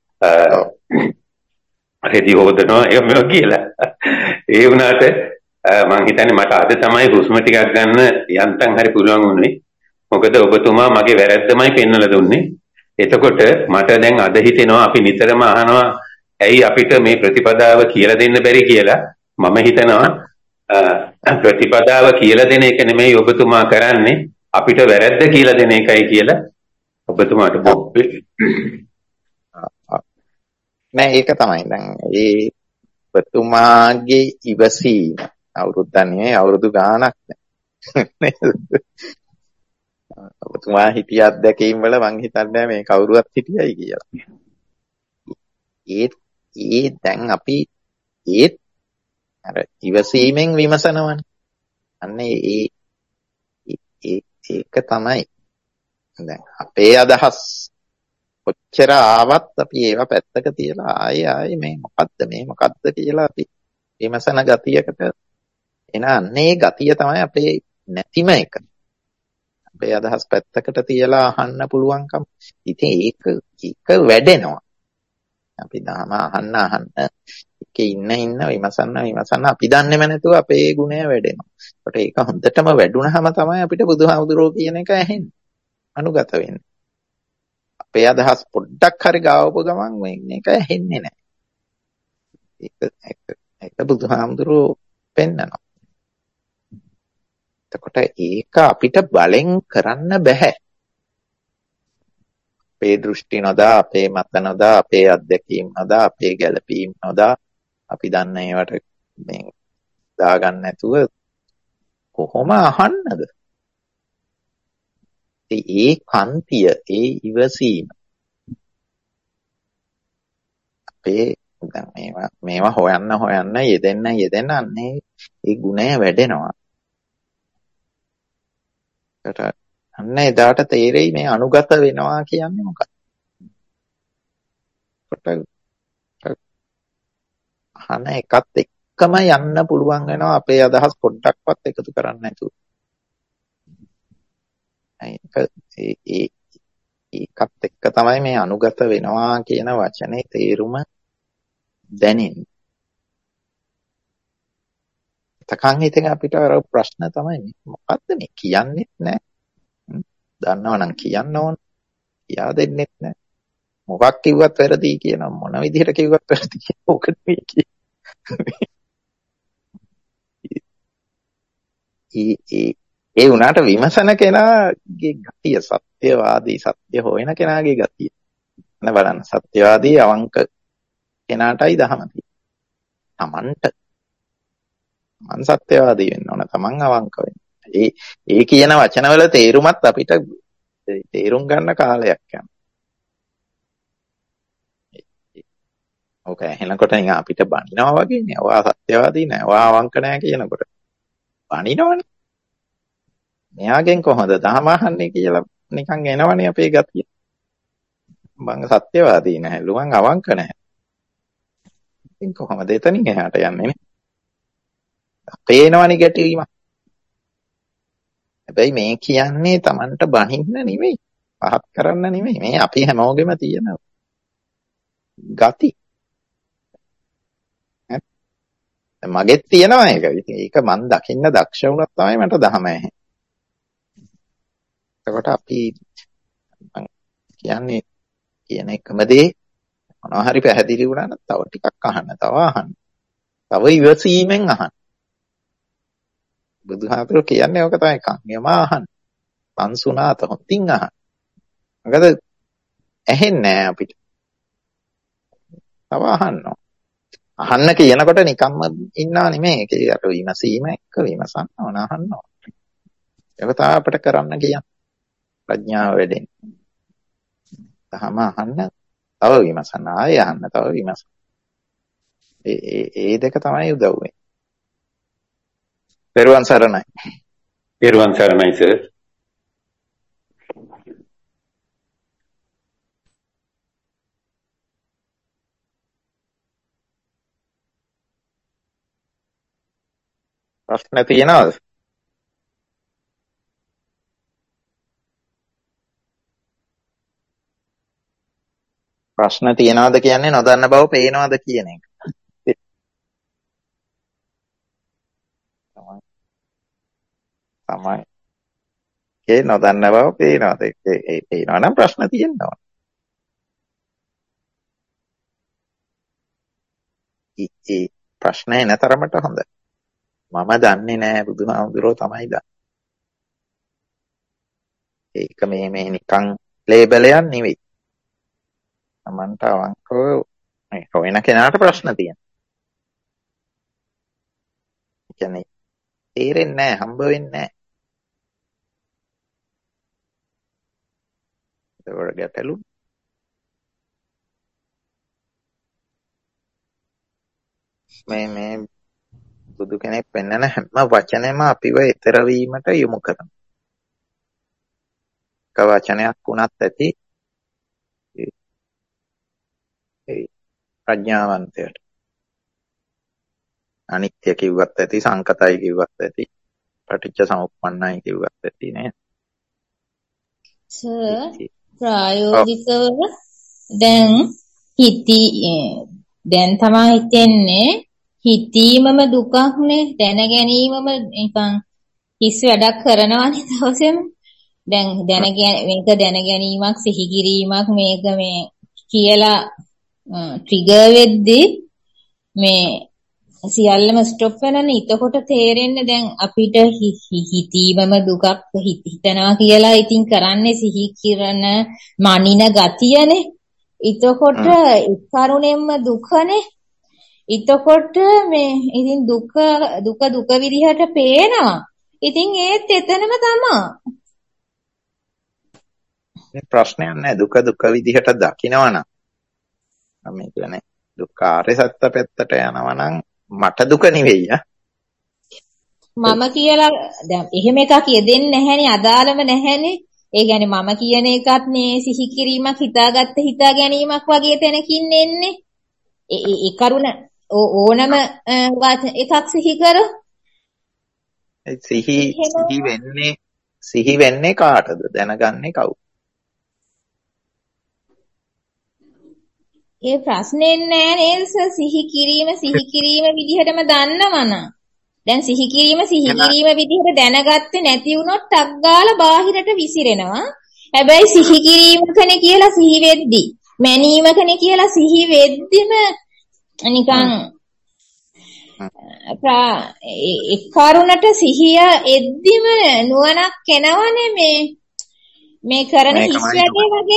රෙදි හොදනවා එහෙම කියලා. ඒ වුණාට මම හිතන්නේ මට අද තමයි හුස්ම ටිකක් ගන්න යන්තම් හරි පුළුවන් වුණේ. මොකද ඔබතුමා මගේ වැරද්දමයි පෙන්වලා දුන්නේ. එතකොට මට දැන් අද හිතෙනවා අපි නිතරම අහනවා ඇයි අපිට මේ ප්‍රතිපදාව කියලා දෙන්න බැරි කියලා. මම හිතනවා ප්‍රතිපදාව කියලා දෙන එක නෙමෙයි ඔබතුමා කරන්නේ අපිට වැරද්ද කියලා දෙන එකයි කියලා ඔබතුමාට බොප්පේ. නෑ ඒක තමයි. දැන් ඒ ඔබතුමාගේ ඉවසීම අවුරුද්දක් නෙවෙයි අවුරුදු ගාණක් නෑ. ඔබතුමා හිතිය අත්දැකීම් වල මං හිතන්නේ මේ කවුරුවත් හිටියයි කියලා. ඒ ඒ දැන් අපි ඒ අර ඉවසීමෙන් විමසනවනේ. අන්න ඒ ඒ ඒක තමයි. දැන් අපේ අදහස් කොච්චර ආවත් අපි ඒවා පැත්තක තියලා ආයේ ආයේ මේ මොකද්ද මේ මොකද්ද කියලා අපි විමසන ගතියකට එන අන්නේ ගතිය තමයි අපේ නැතිම එක. අපේ අදහස් පැත්තකට තියලා අහන්න පුළුවන්කම. ඉතින් ඒක ඒක වැඩෙනවා. අපි දාම අහන්න අහන්න ඒකේ ඉන්න ඉන්න විමසන්න විමසන්න අපි දන්නේම නැතුව අපේ ගුණය වැඩෙනවා. ඒකට ඒක හොඳටම වැඩුණාම තමයි අපිට බුදුහාමුදුරුවෝ කියන එක ඇහෙන්නේ. අනුගත වෙන්නේ. අපේ අදහස් පොඩ්ඩක් හරි ගාවපු ගමන් මේක ඇහෙන්නේ නැහැ. ඒක ඒක ඒක බුදුහාමුදුරුවෝ පෙන්නනවා. එතකොට ඒක අපිට බලෙන් කරන්න බෑ. අපේ දෘෂ්ටි නොදා, අපේ මත නොදා, අපේ අත්දැකීම් නොදා, අපේ ගැළපීම් නොදා අපි දන්න ඒවට මේ දාගන්න නැතුව කොහොම අහන්නද? ඒ කන්තිය, ඒ ඉවසීම අපේ දැන් මේවා මේවා හොයන්න හොයන්න යෙදෙන්න යෙදෙන්න අන්නේ ඒ ගුණය වැඩෙනවා. ඒකට අන්න එදාට තේරෙයි මේ අනුගත වෙනවා කියන්නේ මොකක්ද. අහන එකත් එක්කම යන්න පුළුවන් වෙනවා අපේ අදහස් පොඩ්ඩක්වත් එකතු කරන්න නැතුව. ඒක ඒ ඒ ඒකත් එක්ක තමයි මේ අනුගත වෙනවා කියන වචනේ තේරුම දැනෙන්නේ. තකන් ඉතින් අපිට අර ප්‍රශ්න තමයි මොකද්ද මේ කියන්නේත් නැහැ. දන්නවනම් කියන්න ඕන. කියා දෙන්නෙත් නැහැ. මොකක් කිව්වත් වැරදි කියන මොන විදිහට කිව්වත් වැරදි කියන ඔකට මේ ඒ ඒ උනාට විමසන කෙනාගේ ගතිය සත්‍යවාදී සත්‍ය හොයන කෙනාගේ ගතිය. නේද බලන්න සත්‍යවාදී අවංක කෙනාටයි දහම තියෙන්නේ. Tamanට මන් සත්‍යවාදී වෙන්න ඕන. Taman අවංක වෙන්න. ඒ ඒ කියන වචනවල තේරුමත් අපිට තේරුම් ගන්න කාලයක් යනවා. ඕක එහෙනකොට නිකන් අපිට බනිනවා වගේ නේ. ඔයා සත්‍යවාදී නෑ. ඔයා අවංක නෑ කියනකොට බනිනවනේ. මෙයාගෙන් කොහොමද දහම අහන්නේ කියලා නිකන් එනවනේ අපේ ගතිය. මං සත්‍යවාදී නැහැ. ලුවන් අවංක නැහැ. ඉතින් කොහොමද එතනින් එහාට යන්නේ නේ? පේනවනේ ගැටීම. හැබැයි මේ කියන්නේ Tamanට බනින්න නෙමෙයි. පහත් කරන්න නෙමෙයි. මේ අපි හැමෝගෙම තියෙන ගති. මගෙත් තියෙනවා ඒක. ඉතින් ඒක මන් දකින්න දක්ෂ වුණොත් තමයි මට දහම ඇහෙන්නේ. එතකොට අපි කියන්නේ කියන එකම දේ මොනවා හරි පැහැදිලි වුණා නම් තව ටිකක් අහන්න, තව අහන්න. තව ඉවසීමෙන් අහන්න. බුදුහාමුදුර කියන්නේ ඕක තමයි කන්‍යම අහන්න. පන්සුනාත හොඳින් අහන්න. මොකද ඇහෙන්නේ නැහැ අපිට. තව අහන්න. අහන්න කියනකොට නිකම්ම ඉන්නා නෙමෙයි. ඒකේ අර විමසීම එක්ක විමසන්න ඕන අහන්න ඕන. ඒක තමයි අපිට කරන්න කියන්නේ. ප්‍රඥාව වැඩෙන්න. තහම අහන්න, තව විමසන්න, ආයෙ අහන්න, තව විමසන්න. ඒ ඒ ඒ දෙක තමයි උදව් වෙන්නේ. පෙරවන් සරණයි. පෙරවන් සරණයි සර්. ප්‍රශ්න තියෙනවද? ප්‍රශ්න තියනවාද කියන්නේ නොදන්න බව පේනවාද කියන එක. තමයි. ඒ නොදන්න බව පේනවාද? ඒ පේනවා නම් ප්‍රශ්න තියෙනවා. ඒ ප්‍රශ්නේ නැතරමට හොඳයි. මම දන්නේ නෑ බුදුහාමුදුරුවෝ තමයි දන්නේ. ඒක මේ මේ නිකන් ලේබලයක් නෙවෙයි. Tamanට අවංකව මේ හොයන කෙනාට ප්‍රශ්න තියෙනවා. ඒ කියන්නේ තේරෙන්නේ නැහැ, හම්බ වෙන්නේ නැහැ. ඒකට ගැටලු. මේ මේ බුදු කෙනෙක් පෙන්නන හැම වචනයම අපිව ඊතර වීමට යොමු කරනවා. එක වචනයක් වුණත් ඇති ඒ ප්‍රඥාවන්තයට. අනිත්‍ය කිව්වත් ඇති, සංකතයි කිව්වත් ඇති, පටිච්ච සමුප්පන්නයි කිව්වත් ඇති නේද? සර් ප්‍රායෝගිකව දැන් හිතී දැන් තමයි හිතෙන්නේ හිතීමම දුකක්නේ, දැන ගැනීමම නිකන් හිස් වැඩක් කරනවානේ තවසෙම. දැන් දැන මේක දැන ගැනීමක්, සිහි කිරීමක් මේක මේ කියලා ට්‍රිගර් වෙද්දී මේ සියල්ලම ස්ටොප් වෙනනේ. එතකොට තේරෙන්නේ දැන් අපිට හිතීමම දුකක් හිතනවා කියලා ඉතින් කරන්නේ සිහි කිරන මනින ගතියනේ. එතකොට කරුණෙන්ම දුකනේ. එතකොට මේ ඉතින් දුක දුක දුක විදිහට පේනවා. ඉතින් ඒත් එතනම තමයි. මේ ප්‍රශ්නයක් නෑ. දුක දුක විදිහට දකිනවනම් මේ කියන්නේ දුක්ඛාරය සත්‍ය පැත්තට යනවා නම් මට දුක නෙවෙයි ආ. මම කියලා දැන් එහෙම එකක් යෙදෙන්නේ නැහැනේ, අදාළම නැහැනේ. ඒ කියන්නේ මම කියන එකත් මේ සිහි කිරීමක්, හිතාගත්ත හිතා ගැනීමක් වගේ තැනකින් එන්නේ. ඒ ඒ කරුණ ඕනම එකක් සිහි කරොත් සිහි සිහි වෙන්නේ සිහි වෙන්නේ කාටද? දැනගන්නේ කවුද? ඒ ප්‍රශ්නේ නෑ නේද සර්? සිහි කිරීම සිහි කිරීම විදිහටම දන්නවනම් දැන් සිහි කිරීම සිහි කිරීම විදිහට දැනගත්තේ නැති වුණොත් ටක් ගාලා බාහිරට විසිරෙනවා. හැබැයි සිහි කිරීමකනේ කියලා සිහි වෙද්දි මැනීමකනේ කියලා සිහි වෙද්දිම නිකන් ඒ කරුණට සිහිය එද්දිම නුවණක් එනවනේ මේ මේ කරන හිස් වැඩේ වගේ.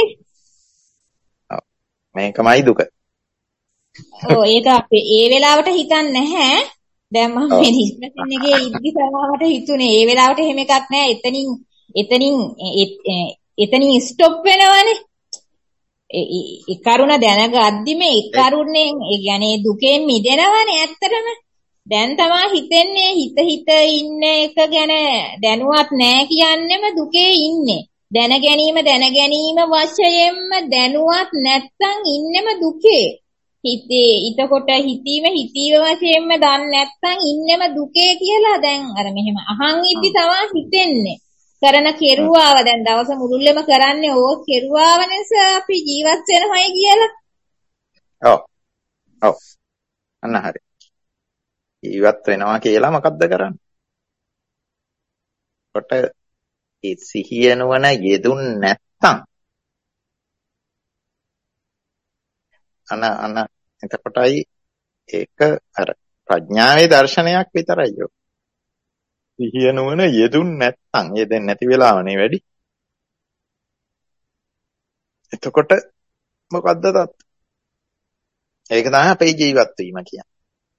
මේකමයි දුක. ඔව් ඒක අපේ ඒ වෙලාවට හිතන්නේ නැහැ. දැන් මම මේ ඩිස්කෂන් එකේ ඉද්දි සමාවට හිතුනේ ඒ වෙලාවට එහෙම එකක් නැහැ. එතනින් එතනින් එතනින් ස්ටොප් වෙනවනේ. ඒ කරුණ දැනගද්දිම ඒ කරුණෙන් ඒ කියන්නේ දුකෙන් මිදෙනවනේ ඇත්තටම. දැන් තමයි හිතෙන්නේ හිත හිත ඉන්න එක ගැන දැනුවත් නැහැ කියන්නෙම දුකේ ඉන්නේ. දැන ගැනීම දැන ගැනීම වශයෙන්ම දැනුවත් නැත්තම් ඉන්නෙම දුකේ. හිතේ ඊටකොට හිතීම හිතීම වශයෙන්ම දන්නේ නැත්තම් ඉන්නෙම දුකේ කියලා දැන් අර මෙහෙම අහන් ඉද්දි තමයි හිතෙන්නේ. කරන කෙරුවාව දැන් දවස මුළුල්ලේම කරන්නේ ඕක කෙරුවාවනේස අපි ජීවත් වෙනවයි කියලා. ඔව්. ඔව්. අන්න හරි. ජීවත් වෙනවා කියලා මොකද්ද කරන්නේ? කොට ඒ සිහිය නුවණ යෙදුන් නැත්තම් අන අන එතකොටයි ඒක අර ප්‍රඥාවේ දර්ශනයක් විතරයි යෝ. සිහිය නුවණ යෙදුන් නැත්තම් යෙදෙන්නේ නැති වෙලාවනේ වැඩි. එතකොට මොකද්ද තත්? ඒක තමයි අපේ ජීවත් වීම කියන්නේ.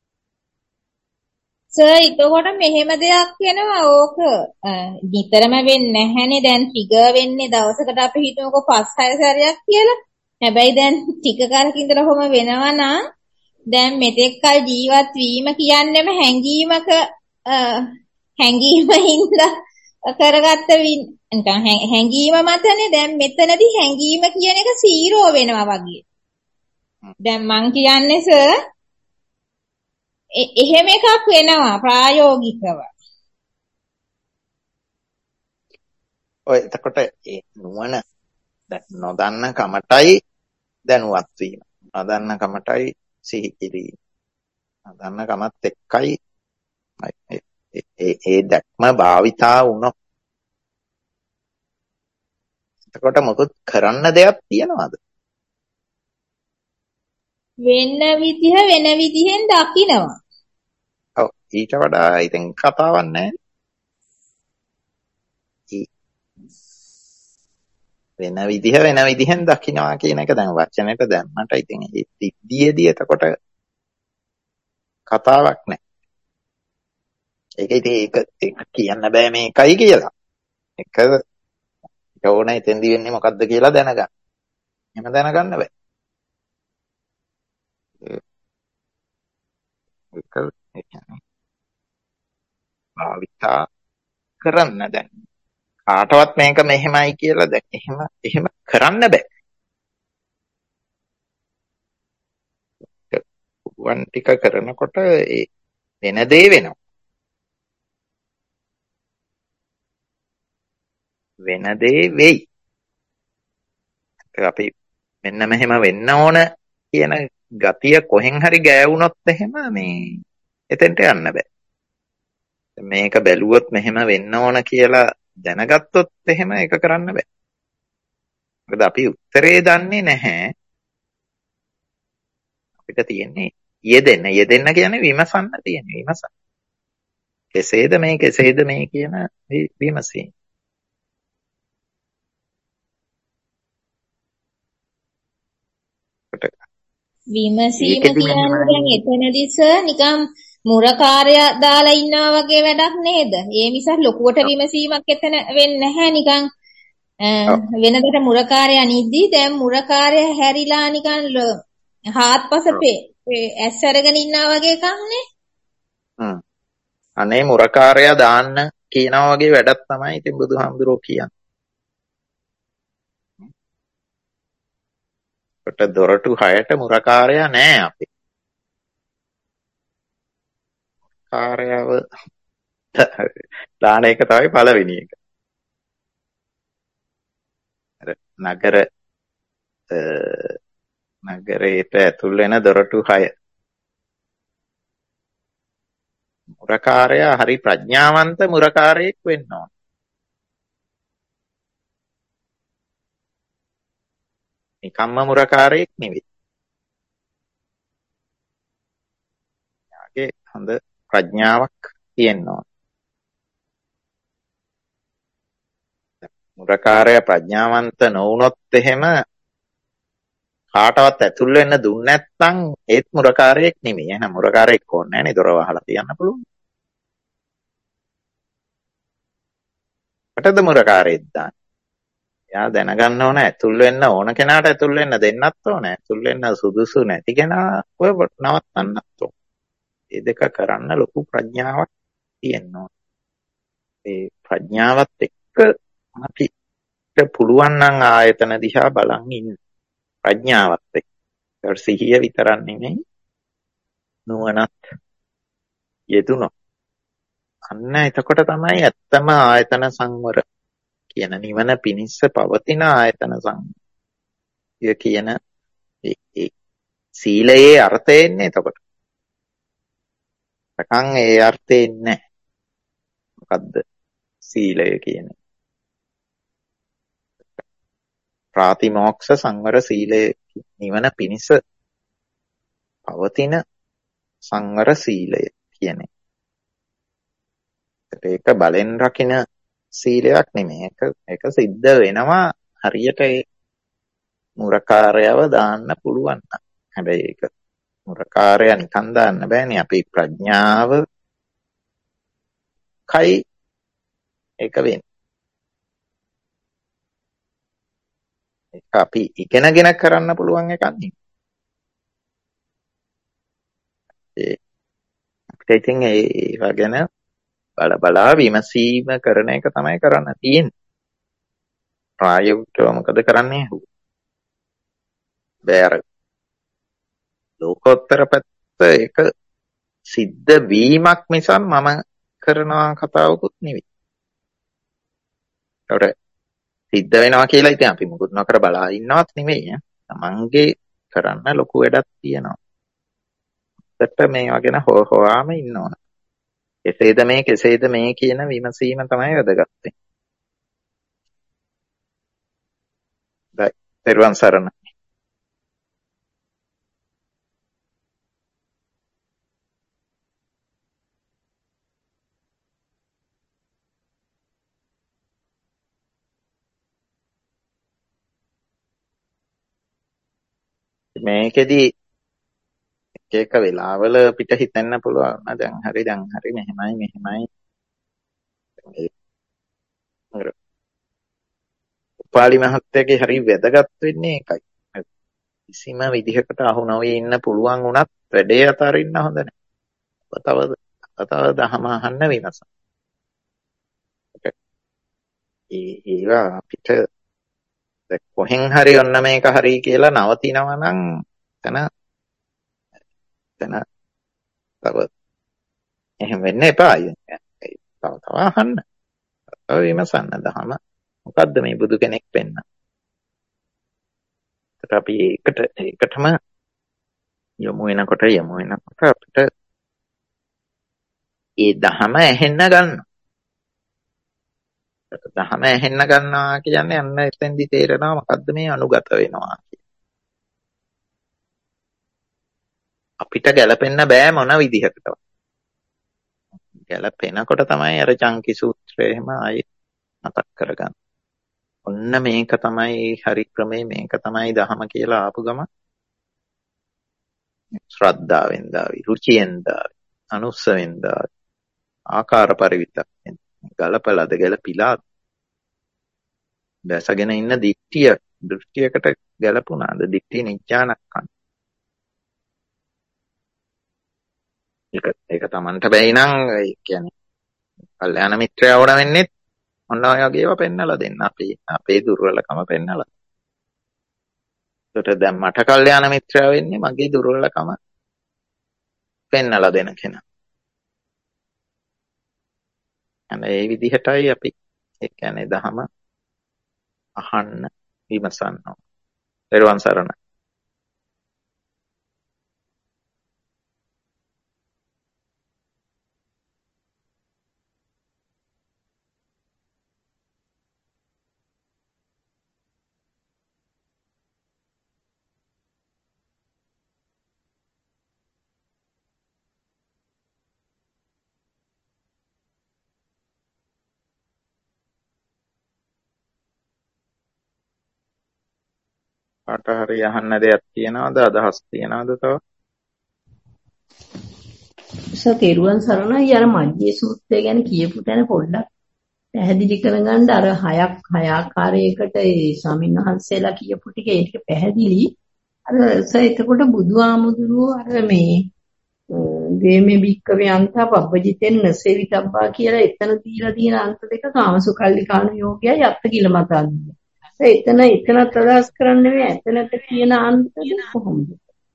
සර් එතකොට මෙහෙම දෙයක් වෙනවා ඕක නිතරම වෙන්නේ නැහැනේ. දැන් ට්‍රිගර් වෙන්නේ දවසකට අපි හිතමුකෝ පස් හය සැරයක් කියලා. හැබැයි දැන් ටික කාලෙක ඉඳලා කොහොම වෙනවා නම් දැන් මෙතෙක් කල ජීවත් වීම කියන්නේම හැංගීමක හැංගීමින්ද කරගත්ත නිකන් හැංගීම මතනේ. දැන් මෙතනදී හැංගීම කියන එක සීරෝ වෙනවා වගේ. දැන් මං කියන්නේ සර් එහෙම එකක් වෙනවා ප්‍රායෝගිකව. ඔය එතකොට ඒ නුවණ නොදන්න කමටයි දැනුවත් වීම. නොදන්න කමටයි සිහි කිරීම. නොදන්න කමත් එක්කයි ඒ ඒ දැක්ම භාවිතා වුණොත් එතකොට මොකද කරන්න දෙයක් තියනවද? වෙන විදිහ වෙන විදිහෙන් දකිනවා. ඔව් ඊට වඩා ඉතින් කතාවක් නැහැ. වෙන විදිහ වෙන විදිහෙන් දකින්නවා කියන එක දැන් වචනෙට දැම්මට ඉතින් ඒ සිද්ධියේදී එතකොට කතාවක් නැහැ. ඒක ඉතින් ඒක ඒක කියන්න බෑ මේකයි කියලා. එක ඕන එතෙන්දි වෙන්නේ මොකද්ද කියලා දැනගන්න. එහෙම දැනගන්න බෑ. ඒක ඒ කියන්නේ භාවිතා කරන්න දැන් කාටවත් මේක මෙහෙමයි කියලා දැන් එහෙම එහෙම කරන්න බෑ. වන් ටික කරනකොට ඒ වෙන දේ වෙනවා. වෙන දේ වෙයි. අපි මෙන්න මෙහෙම වෙන්න ඕන කියන ගතිය කොහෙන් හරි ගෑවුනොත් එහෙම මේ එතෙන්ට යන්න බෑ. මේක බැලුවොත් මෙහෙම වෙන්න ඕන කියලා දැනගත්තොත් එහෙම ඒක කරන්න බෑ. මොකද අපි උත්තරේ දන්නේ නැහැ. අපිට තියෙන්නේ යෙදෙන්න. යෙදෙන්න කියන්නේ විමසන්න තියෙන විමසන්න. කෙසේද මේ කෙසේද මේ කියන විමසීම. විමසීම කියන්නේ දැන් එතනදී සර් නිකම් මුරකාරය දාලා ඉන්නවා වගේ වැඩක් නේද? ඒ නිසා ලොකුවට විමසීමක් එතන වෙන්නේ නැහැ. නිකන් වෙනදට මුරකාරය අනිද්දී දැන් මුරකාරය හැරිලා නිකන් හාත්පස ඇස් අරගෙන ඉන්නා වගේ එකක් නේ. හ්ම්. අනේ මුරකාරය දාන්න කියනවා වගේ වැඩක් තමයි ඉතින් බුදුහාමුදුරුවෝ කියන්නේ. කොට දොරටු හයට මුරකාරය නෑ අපි. මුරකාරයව දාන එක තමයි පළවෙනි එක. අර නගර නගරයට ඇතුල් වෙන දොරටු හය. මුරකාරයා හරි ප්‍රඥාවන්ත මුරකාරයෙක් වෙන්න ඕන. නිකම්ම මුරකාරයෙක් නෙවෙයි. යාගේ හොඳ ප්‍රඥාවක් තියෙන්න ඕන. මුරකාරයා ප්‍රඥාවන්ත නොවුනොත් එහෙම කාටවත් ඇතුල් වෙන්න දුන්නේ නැත්නම් ඒත් මුරකාරයෙක් නෙමෙයි. එහෙනම් මුරකාරයෙක් ඕනේ නැහැ නේ දොර වහලා තියන්න පුළුවන්. කොටද මුරකාරයෙක් දාන්නේ? එයා දැනගන්න ඕන ඇතුල් වෙන්න ඕන කෙනාට ඇතුල් වෙන්න දෙන්නත් ඕන. ඇතුල් වෙන්න සුදුසු නැති කෙනා ඔය නවත්තන්නත් ඕන. මේ දෙක කරන්න ලොකු ප්‍රඥාවක් තියෙන්න ඕන. ඒ ප්‍රඥාවත් එක්ක අපිට පුළුවන් නම් ආයතන දිහා බලන් ඉන්න. ප්‍රඥාවත් එක්ක. ඒක සිහිය විතරක් නෙමෙයි නුවණත් යෙදුණා. අන්න එතකොට තමයි ඇත්තම ආයතන සංවර කියන නිවන පිණිස පවතින ආයතන සංවරය කියන ඒ සීලයේ අර්ථය එන්නේ එතකොට. නැකන් ඒ අර්ථය එන්නේ මොකද්ද සීලය කියන්නේ? ප්‍රාතිමෝක්ෂ සංවර සීලය නිවන පිණිස පවතින සංවර සීලය කියන්නේ. ඒක බලෙන් රකින්න සීලයක් නෙමෙයි. ඒක ඒක සිද්ධ වෙනවා හරියට ඒ මුරකාරයව දාන්න පුළුවන් නම්. හැබැයි ඒක මුරකාරය නිකන් දාන්න බෑනේ. අපි ප්‍රඥාව කයි ඒක වෙන්නේ. ඒක අපි ඉගෙනගෙන කරන්න පුළුවන් එකක් නෙමෙයි. ඒ අපිට ඉතින් ඒ වගේන බල බලා විමසීම කරන එක තමයි කරන්න තියෙන්නේ. ප්‍රායෝගිකව මොකද කරන්නේ? බෑර ලෝකෝත්තර පැත්ත ඒක සිද්ධ වීමක් මිසක් මම කරනවා කතාවකුත් නෙවෙයි. ඒකට සිද්ධ වෙනවා කියලා ඉතින් අපි මුකුත් නොකර බලා ඉන්නවත් නෙවෙයි. තමන්ගේ කරන්න ලොකු වැඩක් තියෙනවා. ඒකට මේවා ගැන හො හොයාම ඉන්න ඕන. කෙසේද මේ කෙසේද මේ කියන විමසීම තමයි වැදගත් වෙන්නේ. දැන් පෙරවන් සරණ. මේකෙදි එක එක වෙලාවල පිට හිතෙන්න පුළුවන් න දැන් හරි දැන් හරි මෙහෙමයි මෙහෙමයි. උපාලි මහත්තයාගේ හරි වැදගත් වෙන්නේ ඒකයි. කිසිම විදිහකට අහු නොවී ඉන්න පුළුවන් වුණත් වැඩේ අතාරින්න හොඳ නැහැ. තව තව දහම අහන්න විමසන්න. ඒ ඒවා අපිට කොහෙන් හරි ඔන්න මේක හරි කියලා නවතිනවා නම් එතන එතන තව එහෙම වෙන්න එපා. තව තව අහන්න. තව විමසන්න දහම මොකද්ද මේ බුදු කෙනෙක් වෙන්න. ඒකට අපි ඒකට ඒකටම යමු වෙනකොට යමු වෙනකොට අපිට ඒ දහම ඇහෙන්න ගන්නවා. දහම ඇහෙන්න ගන්නවා කියන්නේ අන්න එතෙන්දි තේරෙනවා මොකද්ද මේ අනුගත වෙනවා කියන්නේ. අපිට ගැලපෙන්න බෑ මොන විදිහකටවත්. ගැලපෙනකොට තමයි අර චංකි සූත්‍රය එහෙම ආයි මතක් කරගන්න. ඔන්න මේක තමයි හරි ක්‍රමේ මේක තමයි දහම කියලා ආපු ගම ශ්‍රද්ධාවෙන් දාවි රුචියෙන් දාවි අනුස්සවෙන් දාවි ආකාර පරිවිතක්ෙන් ගලපලාද ගැලපිලා දැසගෙන ඉන්න දික්තිය දෘෂ්ටියකට ගැලපුණාද දික්තිය නිච්ඡානක්කන්. ඒක ඒක Tamanට බැයි නම් ඒ කියන්නේ කල්යාණ මිත්‍රය වුණ වෙන්නේ ඔන්න ඔය වගේ ඒවා පෙන්නලා දෙන්න. අපි අපේ දුර්වලකම පෙන්නලා. ඒකට දැන් මට කල්යාණ මිත්‍රය වෙන්නේ මගේ දුර්වලකම පෙන්නලා දෙන කෙනා. අනේ ඒ විදිහටයි අපි ඒ කියන්නේ දහම අහන්න විමසන්න ඕන. පෙරවන් සරණ. කාට හරි අහන්න දෙයක් තියෙනවද? අදහස් තියෙනවද තව? සතේරුවන් සරණයි. අර මජ්ජේ සූත්‍රය ගැන කියපු තැන පොඩ්ඩක් පැහැදිලි කරගන්න. අර හයක් හය ආකාරයකට ඒ ස්වාමීන් වහන්සේලා කියපු ටික ඒක පැහැදිලි. අර එතකොට බුදුආමුදුරුවෝ අර මේ දේමේ බික්කවේ අන්තා පබ්බජිතෙන් නසෙවිතබ්බා කියලා එතන දීලා තියෙන අන්ත දෙක කාමසුකල්ලිකාණු යෝගයයි අත්ති කියලා මතන්නේ. එතන එතන ප්‍රකාශ කරන්න නෙවෙයි එතනට කියන අන්තද කොහොමද?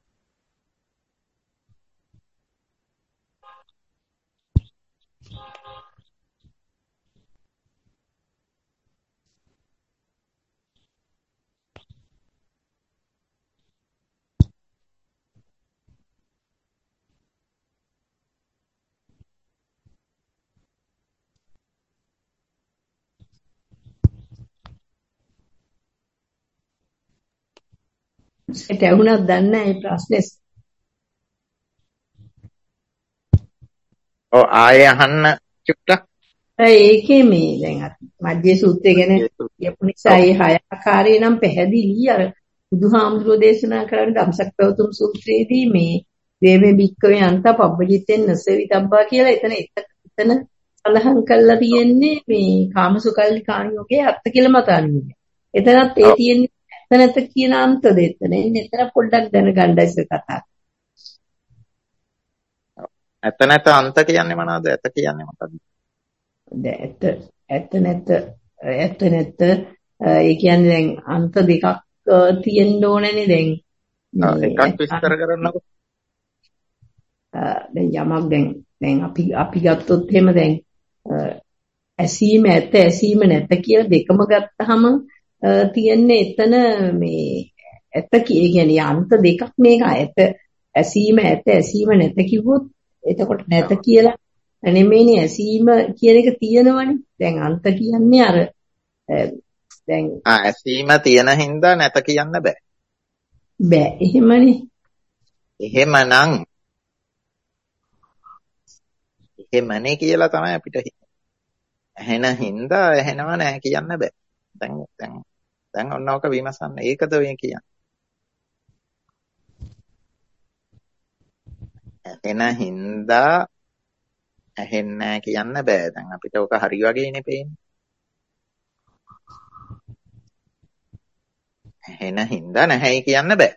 ඒට ඇහුණක් දන්නේ නැහැ මේ ප්‍රශ්නේ. ඔව් ආයෙ අහන්න චුට්ටක්. ඒකේ මේ දැන් අර මජ්ජේ සූත්‍රය ගැන කියපු නිසා ඒ හය ආකාරය නම් පැහැදිලි. අර බුදුහාමුදුරෝ දේශනා කරන්නේ ධම්සක් පැවතුම් සූත්‍රයේදී මේ වේමේ බික්කවේ අන්ත පබ්බජිතෙන් නසවිතබ්බා කියලා එතන එතන සඳහන් කරලා තියෙන්නේ මේ කාමසුකල්ලි කාණියෝගේ අර්ථ කියලා මතන්නේ. එතනත් ඒ තියෙන්නේ එතනත් කියන අන්තද එතන. එතන පොඩ්ඩක් දැනගන්න ඉස්ස කතා. එතනට අන්ත කියන්නේ මොනවද? එත කියන්නේ මොකක්ද? ඇත්ත ඇත්ත නැත්ත ඇත්ත නැත්ත ඒ කියන්නේ දැන් අන්ත දෙකක් තියෙන්න ඕනනේ දැන්. එකක් විස්තර කරන්නකො. දැන් යමක් දැන් දැන් අපි අපි ගත්තොත් එහෙම දැන් ඇසීම ඇත්ත ඇසීම නැත්ත කියලා දෙකම ගත්තාම තියන්නේ එතන මේ ඇත්ත කියන්නේ අන්ත දෙකක් මේක ඇත්ත ඇසීම ඇත්ත ඇසීම නැත කිව්වොත් එතකොට නැත කියලා නෙමෙයිනේ ඇසීම කියන එක තියෙනවනේ. දැන් අන්ත කියන්නේ අර දැන් ආ ඇසීම තියෙන හින්දා නැත කියන්න බෑ. බෑ එහෙමනේ. එහෙමනම් එහෙමනේ කියලා තමයි අපිට ඇහෙන හින්දා ඇහෙනව නෑ කියන්න බෑ. දැන් දැන් දැන් ඔන්න ඔක විමසන්න. ඒකද ඔය කියන්නේ. ඇහෙන හින්දා ඇහෙන්නේ නැහැ කියන්න බෑ. දැන් අපිට ඔක හරි වගේනේ පේන්නේ. ඇහෙන හින්දා නැහැයි කියන්න බෑ.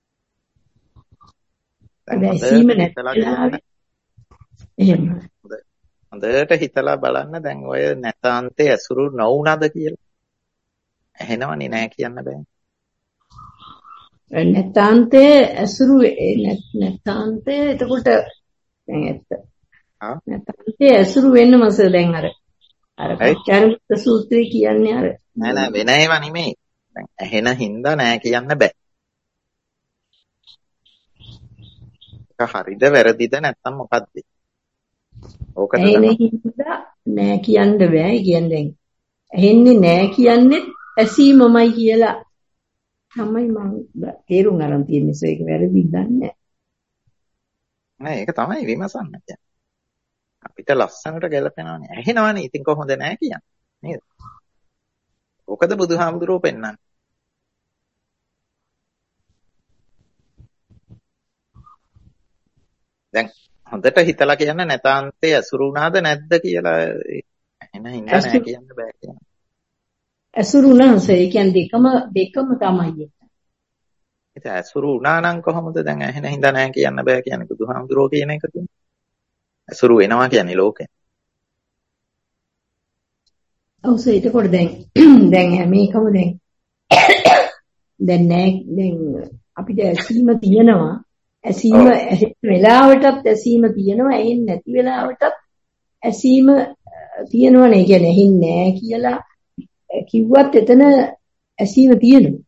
ඇසීම නැත්නම් එහෙම. හොඳට හිතලා බලන්න දැන් ඔය නැතාන්තේ ඇසුරු නොවුනද කියලා. ඇහෙනවනේ නැහැ කියන්න බෑ. නැතාන්තේ ඇසුරු නැතාන්තේ එතකොට දැන් ඇත්ත. නැතාන්තේ ඇසුරු වෙන්න මස දැන් අර අර පච්චාරිත සූත්‍රය කියන්නේ අර නෑ නෑ වෙන ඒවා නෙමෙයි. දැන් ඇහෙන හින්දා නෑ කියන්න බෑ. ඒක හරිද වැරදිද නැත්නම් මොකද්ද? ඕකද ඇහෙන හින්දා නෑ කියන්න බෑ. කියන්නේ දැන් ඇහෙන්නේ නෑ කියන්නේ ඇසීමමයි කියලා තමයි මම තේරුම් ගන්න තියෙන්නේ. ඒක වැරදිද දන්නේ නෑ. ඒක තමයි විමසන්න කියන්නේ. අපිට ලස්සනට ගැලපෙනවනේ. ඇහෙනවනේ. ඉතින් කොහොමද නෑ කියන්නේ? නේද? ඕකද බුදුහාමුදුරුවෝ පෙන්නන්නේ. දැන් හොඳට හිතලා කියන්න නැතාන්තේ ඇසුරු වුණාද නැද්ද කියලා. ඇහෙන හින්දා නෑ කියන්න බෑ කියන්නේ. ඇසුරු වුණාස ඒ කියන්නේ දෙකම දෙකම තමයි. ඒක ඇසුරු වුණා නම් කොහොමද දැන් ඇහෙන හින්දා නෑ කියන්න බෑ කියන්නේ බුදුහාමුදුරුවෝ කියන එකද? ඇසුරු වෙනවා කියන්නේ ලෝකේ. ඔව් ඒකකොට දැන් දැන් හැම එකම දැන් දැන් නෑ දැන් අපිට ඇසීම තියෙනවා. ඇසීම ඇහෙන වෙලාවටත් ඇසීම තියෙනවා. ඇහෙන්නේ නැති වෙලාවටත් ඇසීම තියෙනවනේ. ඒ කියන්නේ ඇහින්නේ නැහැ කියලා කිව්වත් එතන ඇසීම තියෙනවා.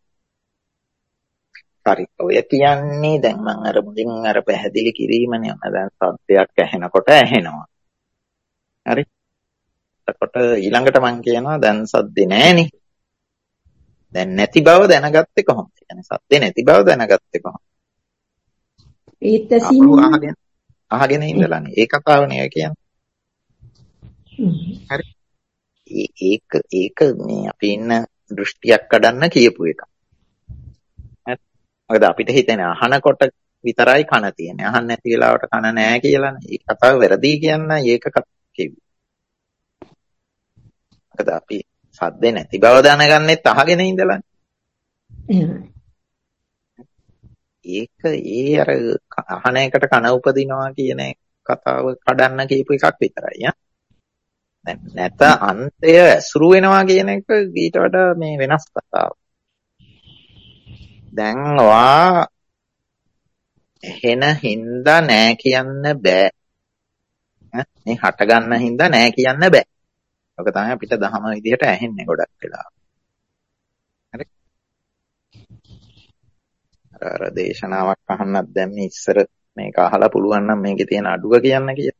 හරි. ඔය කියන්නේ දැන් මම අර මුලින් අර පැහැදිලි කිරීමනේ. ඔන්න දැන් සද්දයක් ඇහෙනකොට ඇහෙනවා. හරි. එතකොට ඊළඟට මම කියනවා දැන් සද්දේ නැහනේ. දැන් නැති බව දැනගත්තේ කොහොමද? කියන්නේ සද්දේ නැති බව දැනගත්තේ කොහොමද? ඒත් ඇසීම අහගෙන අහගෙන ඉඳලානේ. ඒ කතාවනේ කියන්නේ. හරි. ඒක ඒක මේ අපි ඉන්න දෘෂ්ටියක් කඩන්න කියපු එක. මොකද අපිට හිතෙන්නේ අහනකොට විතරයි කන තියෙන්නේ. අහන්න නැති වෙලාවට කන නැහැ කියලානේ. ඒ කතාව වැරදි කියන්නේ ඒක කිව්වේ. මොකද අපි සද්ද නැති බව දැනගන්නෙත් අහගෙන ඉඳලානේ. ඒක ඒ අර අහන එකට කන උපදිනවා කියන කතාව කඩන්න කියපු එකක් විතරයි. දැන් නැත අන්තය ඇසුරු වෙනවා කියන එක ඊට වඩා මේ වෙනස් කතාවක්. දැන් වා හෙන හින්දා නෑ කියන්න බෑ. මේ හට ගන්න හින්දා නෑ කියන්න බෑ. ඔක තමයි අපිට දහම විදිහට ඇහෙන්නේ ගොඩක් වෙලා. හරි. අර දේශනාවක් අහන්නත් දැන් මේ ඉස්සර මේක අහලා පුළුවන් නම් මේකේ තියෙන අඩුව කියන්න කියලා.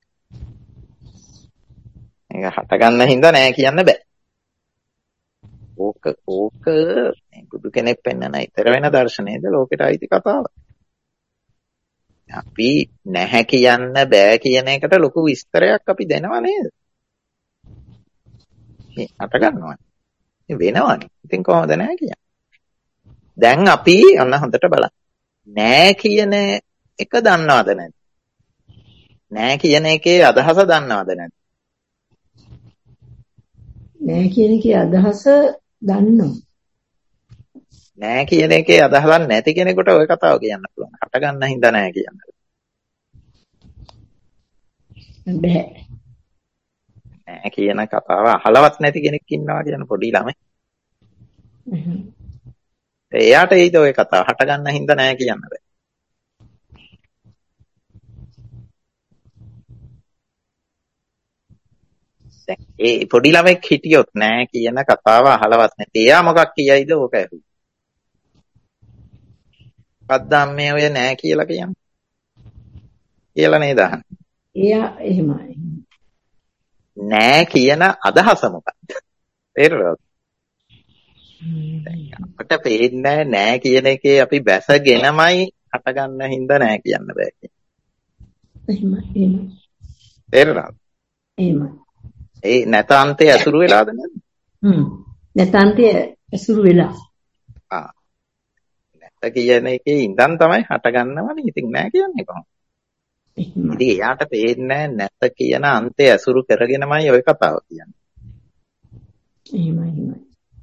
මේක හට ගන්න හින්දා නෑ කියන්න බෑ. ඕක ඕක බුදු කෙනෙක් පෙන්නන ඊතර වෙන දර්ශනයේද ලෝකෙට අයිති කතාවක්. අපි නැහැ කියන්න බෑ කියන එකට ලොකු විස්තරයක් අපි දෙනවා නේද? මේ හට ගන්නවා. මේ වෙනවනේ. ඉතින් කොහොමද නැහැ කියන්නේ? දැන් අපි අන්න හොඳට බලන්න. නෑ කියන එක දන්නවද නැද්ද? නෑ කියන එකේ අදහස දන්නවද නැද්ද? නෑ කියන එකේ අදහස දන්නවා. නෑ කියන එකේ අදහසක් නැති කෙනෙකුට ওই කතාව කියන්න පුළුවන්. හට ගන්න හින්දා නෑ කියන්න. බෑ. නෑ කියන කතාව අහලවත් නැති කෙනෙක් ඉන්නවා කියන පොඩි ළමයි. එයාට ඒද ওই කතාව හට ගන්න හින්දා නෑ කියන්න බෑ. දැන් ඒ පොඩි ළමෙක් හිටියොත් නෑ කියන කතාව අහලවත් නැති. එයා මොකක් කියයිද ඕක ඇහුවේ? පද්දම්මේ ඔය නෑ කියලා කියන්නේ. කියලා නේද අහන්නේ? එයා එහෙමයි. නෑ කියන අදහස මොකක්ද? තේරෙනවද? අපිට පේන්නේ නෑ කියන එකේ අපි බැසගෙනමයි හට ගන්න හින්දා නෑ කියන්න බෑ කියන්නේ. එහෙමයි එහෙමයි. තේරෙනවද? එහෙමයි. ඒ නැතාන්තේ ඇසුරු වෙලාද නැද්ද? හ්ම්. නැතාන්තේ ඇසුරු වෙලා. ආ. නැත කියන එකේ ඉඳන් තමයි හට ගන්නවනේ. ඉතින් නෑ කියන්නේ කොහොමද? ඉතින් එයාට පේන්නේ නැත කියන අන්තය ඇසුරු කරගෙනමයි ওই කතාව කියන්නේ. එහෙමයි එහෙමයි.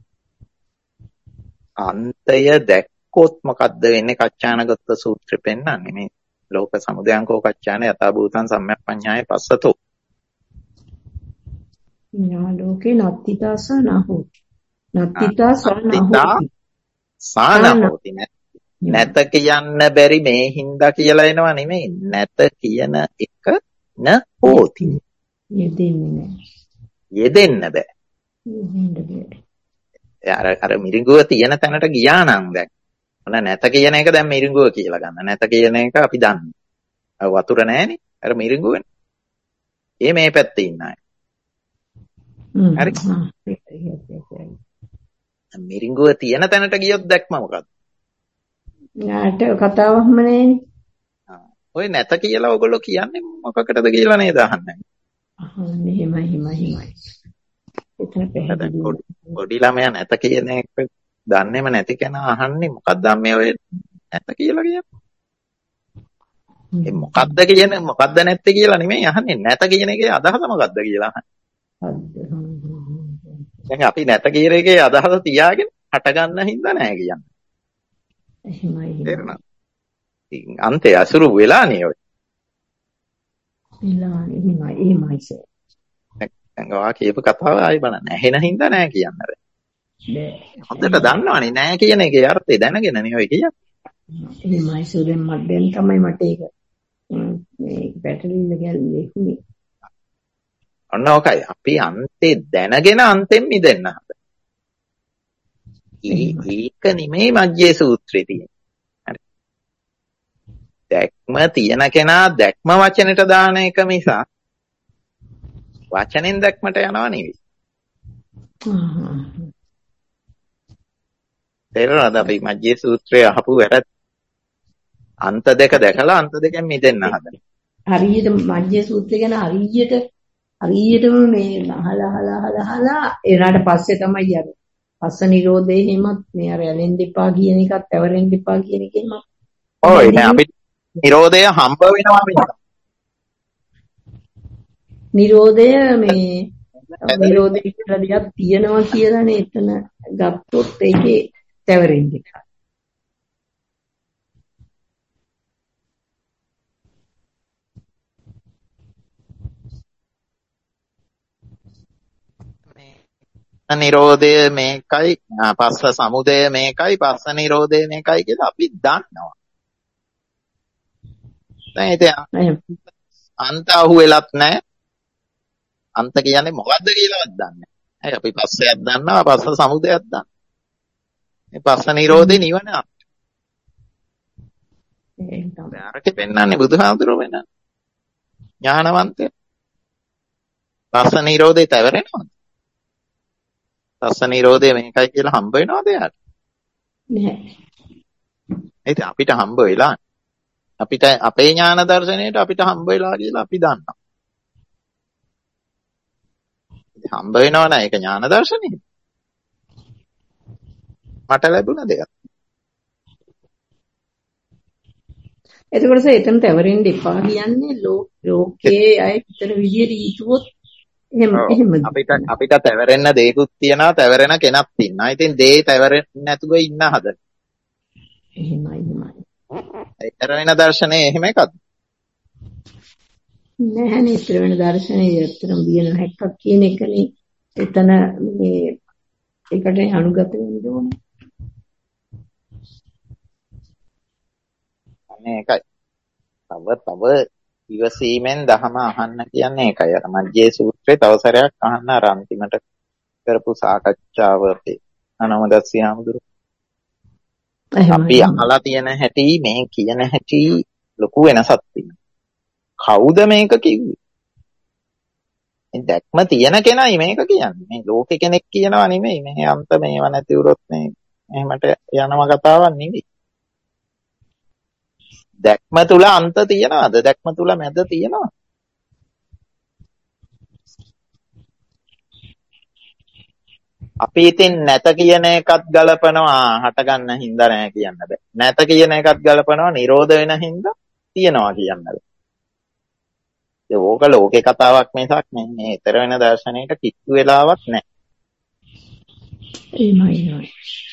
අන්තය දැක්කොත් මොකද්ද වෙන්නේ? කච්චානගත සූත්‍රෙ පෙන්නන්නේ මේ ලෝක සමුදයංකෝ කච්චාන යථා භූතං සම්‍යක්පඤ්ඤාය පස්සතෝ. යා ලෝකේ නත්තිතාස නහෝති. නත්තිතා සානහෝති. නැත කියන්න බැරි මේ හින්දා කියලා එනවා නෙමෙයි. නැත කියන එක න හෝති. යෙදෙන්නේ නැහැ. යෙදෙන්න බෑ. යෙදෙන්න බෑ. අර අර මිරිඟුව තියෙන තැනට ගියා නම් දැන් ඔන්න නැත කියන එක දැන් මිරිඟුව කියලා ගන්න. නැත කියන එක අපි දන්නේ. අර වතුර නැහැනේ. අර මිරිඟුවනේ. ඒ මේ පැත්තේ ඉන්න අය. හරි. මිරිඟුව තියෙන තැනට ගියොත් දැක්ම මොකද්ද? යාට කතාවක්ම නෑනේ. ඔය නැත කියලා ඔයගොල්ලෝ කියන්නේ මොකකටද කියලා නේද අහන්නේ. අහන්නේ එහෙමයි එහෙමයි එහෙමයි. එතන පැහැදිලි. පොඩි ළමයා නැත කියන එක දන්නේම නැති කෙනා අහන්නේ මොකක්ද මේ ඔය නැත කියලා කියන්නේ. ඒ මොකද්ද කියන්නේ මොකද්ද නැත්තේ කියලා නෙමෙයි අහන්නේ. නැත කියන එකේ අදහස මොකද්ද කියලා අහන්නේ. දැන් අපි නැත කියන එකේ අදහස තියාගෙන හට ගන්න හින්දා නැහැ කියන්නේ. එහෙමයි. තේරුණාද? ඉතින් අන්තය අසුරු වෙලානේ ඔය. වෙලානේ එහෙමයි එහෙමයි සර්. දැන් ඔයා කියපු කතාව ආයි බලන්න. ඇහෙන හින්දා නැහැ කියන්න බෑ. හොඳට දන්නවනේ නැහැ කියන එකේ අර්ථය දැනගෙනනේ ඔය කියන්නේ. එහෙමයි සර්. දැන් මට දැන් තමයි මට ඒක මේ පැටලිල්ල ගැල්ලේ හුනේ. ඔන්න ඕකයි. අපි අන්තේ දැනගෙන අන්තෙන් මිදෙන්න හද. ඒක නෙමෙයි මජ්ජේ සූත්‍රයේ තියෙන්නේ. හරි. දැක්ම තියෙන කෙනා දැක්ම වචනෙට දාන එක මිසක් වචනෙන් දැක්මට යනවා නෙවෙයි. තේරෙනවද අපි මජ්ජේ සූත්‍රය අහපු වැරද්ද? අන්ත දෙක දැකලා අන්ත දෙකෙන් මිදෙන්න හදන. හරියට මජ්ජේ සූත්‍රය ගැන හරියට හරියටම මේ අහලා අහලා අහලා අහලා එනාට පස්සේ තමයි යන්නේ. පස්ස නිරෝධේ හිමත් මේ අර ඇලෙන් දෙපා කියන එකත් ඇවරෙන් දෙපා කියන එකේම ඔය දැන් අපි නිරෝධය හම්බ වෙනවා මිසක් නිරෝධය මේ නිරෝධය කියලා දෙයක් තියෙනවා කියලානේ එතන ගත්තොත් ඒකේ ඇවරෙන් දෙක. නිරෝධය මේකයි පස්ස සමුදය මේකයි පස්ස නිරෝධය මේකයි කියලා අපි දන්නවා. දැන් ඉතින් අන්ත අහුවෙලත් නැහැ. අන්ත කියන්නේ මොකද්ද කියලාවත් දන්නේ නැහැ. අපි පස්සයක් දන්නවා පස්ස සමුදයක් දන්නවා. මේ පස්ස නිරෝධේ නිවන. ඒක තමයි. අරක පෙන්නන්නේ බුදුහාමුදුරුවෝ වෙන ඥානවන්තය. පස්ස නිරෝධේ තවරෙනවා. පස්ස නිරෝධය මේකයි කියලා හම්බ වෙනවද එයාට? නෑ. ඒක අපිට හම්බ වෙලා අපිට අපේ ඥාන දර්ශනයට අපිට හම්බ වෙලා කියලා අපි දන්නවා. හම්බ වෙනව නෑ ඒක ඥාන දර්ශනේ. මට ලැබුණ දෙයක්. එතකොට එතන තවරින් දෙපා කියන්නේ ලෝකයේ අය විතර විදියට ඊටුවොත් එහෙම එහෙම අපිට අපිට තැවරෙන්න දෙයක්ත් තියනවා තැවරෙන කෙනක් ඉන්නවා. ඉතින් දේ තැවරෙන්නේ නැතුව ඉන්න හදන. එහෙමයි එහෙමයි. ඒ තැවරෙන දර්ශනේ එහෙම එකක්ද? නැහැනේ ඉතර වෙන දර්ශනේ ඇත්තටම දින හැක්කක් කියන එකනේ එතන මේ ඒකට අනුගත වෙන්න ඕනේ. අනේ ඒකයි. තව තව ඉවසීමෙන් දහම අහන්න කියන්නේ ඒකයි. අර මජ්ජේ සූත්‍රේ තව සැරයක් අහන්න අර අන්තිමට කරපු සාකච්ඡාව අපේ අනවදස්සී ආමුදුරු. අපි අහලා තියෙන හැටි මේ කියන හැටි ලොකු වෙනසක් තියෙනවා. කවුද මේක කිව්වේ? මේ දැක්ම තියෙන කෙනයි මේක කියන්නේ. මේ ලෝකෙ කෙනෙක් කියනවා නෙමෙයි. මේ අන්ත මේව නැති වුණොත් මේ එහෙමට යනම කතාවක් නෙමෙයි. දැක්ම තුල අන්ත තියනවාද? දැක්ම තුල මැද තියනවාද? අපි ඉතින් නැත කියන එකත් ගලපනවා හට ගන්න හින්දා නෑ කියන්න බෑ. නැත කියන එකත් ගලපනවා නිරෝධ වෙන හින්දා තියනවා කියන්න බෑ. ඒ ඕක ලෝකේ කතාවක් මිසක් මේ ඊතර වෙන දර්ශනයකට කිට්ටු වෙලාවක් නෑ. එහෙමයි එහෙමයි.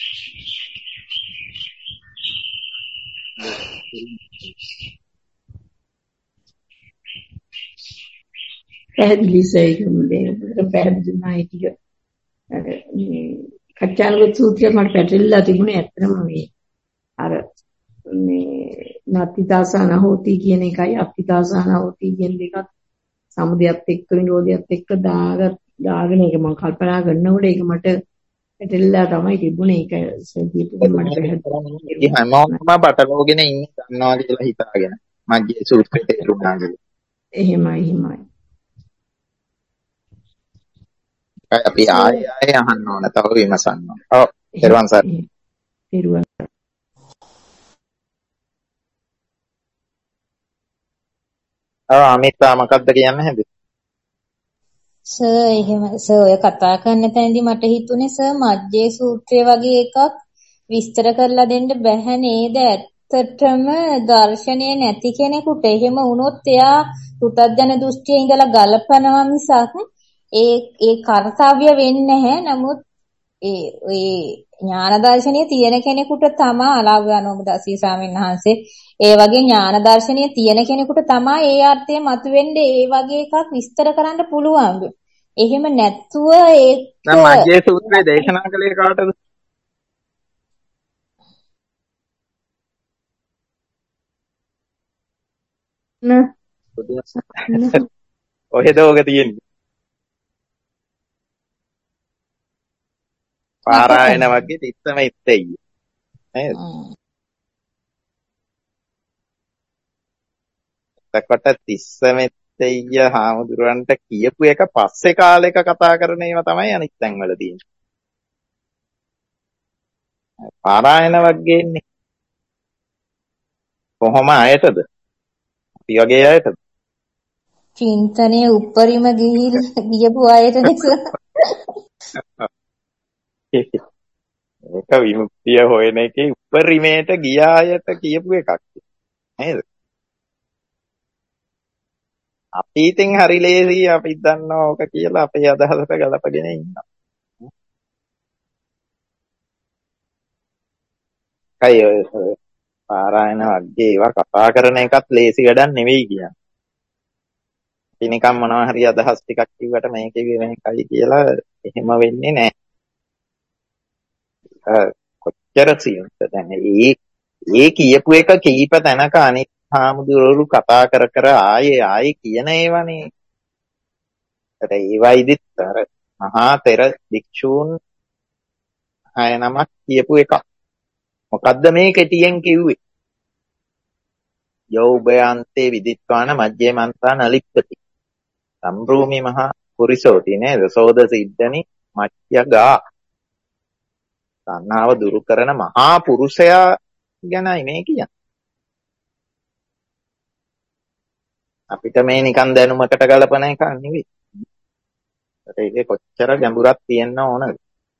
පැහැදිලි සයිකම්දේ පැහැදිලි නැයිටික මේ කච්චානගත සූත්‍රය මට පැටලිලා තිබුණේ ඇත්තම මේ අර මේ නත්තිදාසන හෝති කියන එකයි අප්පිදාසන හෝති කියන දෙකත් සමුදයත් එක්ක නිරෝධයත් එක්ක දාගත් දාගෙන ඒක මම කල්පනා කරනකොට ඒක මට පැටලිලා තමයි තිබුණේ ඒක සදීපු මට පැහැදිලි හැමෝම බටලෝගෙන ඉන්නේ ගන්නවා කියලා හිතාගෙන මගේ සූත්‍රයේ තේරුණා කියලා. එහෙමයි එහෙමයි. අපි ආයෙ ආයෙ අහන්න ඕන තව විමසන්න ඕන. ඔව් පෙරවන් සර්. පෙරවන්. ආ අමිතා මොකද්ද කියන්න හැදේ? සර් එහෙම සර් ඔය කතා කරන තැනදී මට හිතුනේ සර් මජ්ජේ සූත්‍රය වගේ එකක් විස්තර කරලා දෙන්න බැහැ නේද? ඇත්තටම දර්ශනය නැති කෙනෙකුට එහෙම වුණොත් එයා පුතත්ජන දෘෂ්ටියේ ඉඳලා ගලපනවා මිසක් ඒ ඒ කාර්යය වෙන්නේ නැහැ. නමුත් ඒ ඒ ඥාන දර්ශනීය තියෙන කෙනෙකුට තමයි අලාභයනෝම දසී ස්වාමීන් වහන්සේ ඒ වගේ ඥාන දර්ශනීය තියෙන කෙනෙකුට තමයි ඒ අර්ථය මතුවෙන්නේ ඒ වගේ එකක් විස්තර කරන්න පුළුවන්. එහෙම නැත්තුව ඒක දැන් මජ්ජේ සූත්‍රය දේශනා කළේ කාටද? න ඔහෙද ඔක තියෙන්නේ? පාරායන වගේ තිස්සම ඉත්තෙයි නේද? එතකොට තිස්සම ඉත්තෙයි හාමුදුරන්ට කියපු එක පස්සේ කාලෙක කතා කරන ඒවා තමයි අනිත් තැන්වල තියෙන්නේ. පාරායන වගේ ඉන්නේ කොහොම අයටද? අපි වගේ අයටද? චින්තනයේ උඩරිම ගිහිල්ලා ගියපු අයට නිසා ඒක විමුක්තිය හොයන එකේ උඩරිමේට ගිය අයට කියපු එකක් නේද? අපි ඉතින් හරි ලේසි අපි දන්නවා ඕක කියලා අපේ අදහසට ගලපගෙන ඉන්නවා. කයි ඔය පාරායන වගේ ඒවා කතා කරන එකත් ලේසි වැඩක් නෙවෙයි කියන්නේ. අපි නිකන් මොනවා හරි අදහස් ටිකක් කිව්වට මේකේ මේකයි කියලා එහෙම වෙන්නේ නැහැ. කොච්චර සියුම්ද දැන් ඒ ඒ කියපු එක කීප තැනක අනිත් හාමුදුරුවෝ කතා කර කර ආයේ ආයේ කියන ඒවානේ. ඒත් ඒවයිදිත් අර මහා තෙර භික්ෂූන් හය නමක් කියපු එකක්. මොකද්ද මේ කෙටියෙන් කිව්වේ? යෝ උභයන්තේ විදිත්වාන මජ්ජේ මන්තා නලිප්පති සම්රූමි මහා පුරිසෝති නේද? සෝද සිද්ධනි මච්චගා. තණ්හාව දුරු කරන මහා පුරුෂයා ගැනයි මේ කියන්නේ. අපිට මේ නිකන් දැනුමකට ගලපන එක නෙවෙයි. ඒකේ කොච්චර ගැඹුරක් තියෙන්න ඕනද?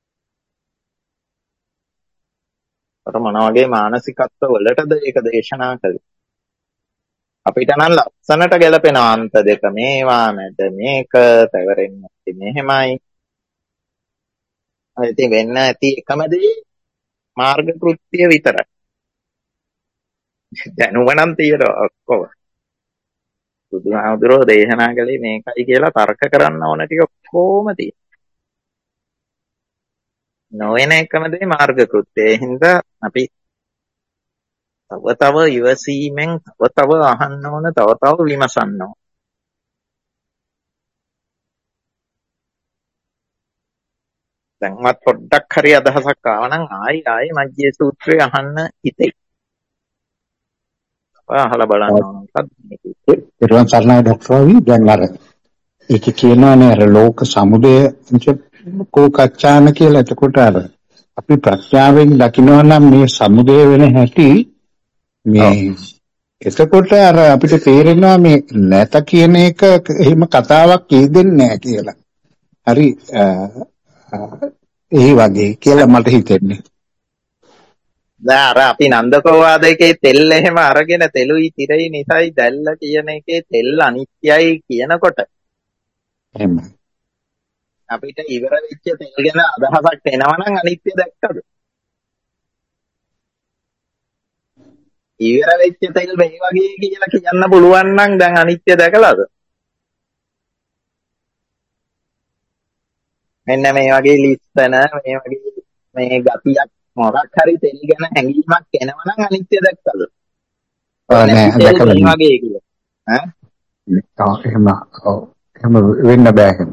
අර මොන වගේ මානසිකත්ව වලටද ඒක දේශනා කළේ? අපිට නම් ලස්සනට ගැලපෙන අන්ත දෙක මේවා මැද මේක තවරෙන්නේ මෙහෙමයි. ඉතින් වෙන්න ඇති එකම දේ මාර්ග කෘත්‍ය විතරයි. දැනුම නම් තියෙනවා ඔක්කොම. බුදුහාමුදුරෝ දේශනා කළේ මේකයි කියලා තර්ක කරන්න ඕන ටික ඔක්කොම තියෙනවා. නොවන එකම දේ මාර්ග කෘත්‍ය. ඒ හින්දා අපි තව තව ඉවසීමෙන් තව තව අහන්න ඕන, තව තව විමසන්න ඕන. දැන්වත් පොඩ්ඩක් හරි අදහසක් ආවනම් ආයි ආයි මජ්ජේ සූත්‍රය අහන්න හිතෙයි. අහලා බලන්න ඕන. ඊට සරණයි ડોක්ටර් රවි. දැන් අර ඒක කියනවානේ අර ලෝක සමුදය කෝකච්ඡාන කියලා. එතකොට අර අපි ප්‍රඥාවෙන් දකිනවා නම් මේ සමුදය වෙන හැටි මේ එතකොට අර අපිට තේරෙනවා මේ නැත කියන එක එහෙම කතාවක් කියදෙන්නේ නැහැ කියලා. හරි ඒ වගේ කියලා මට හිතෙන්නේ. දැන් අර අපි නන්දකෝ වාදයේ තෙල් එහෙම අරගෙන තෙලුයි තිරයි නිසයි දැල්ල කියන එකේ තෙල් අනිත්‍යයි කියනකොට එහෙම අපිට ඉවර වෙච්ච තෙල් ගැන අදහසක් එනවනම් අනිත්‍ය දැක්කද? ඉවර වෙච්ච තෙල් මේ වගේ කියලා කියන්න පුළුවන් නම් දැන් අනිත්‍ය දැකලාද? මෙන්න මේ වගේ ලිස්සන මේ වගේ මේ ගතියක් මොකක් හරි තෙල් ගැන හැඟීමක් එනවනම් අනිත්‍ය දැක්කද? ආ නෑ දැකලා මේ වගේ කියලා. ඈ? ඔව් එහෙම ඔව් එහෙම වෙන්න බෑ එහෙම.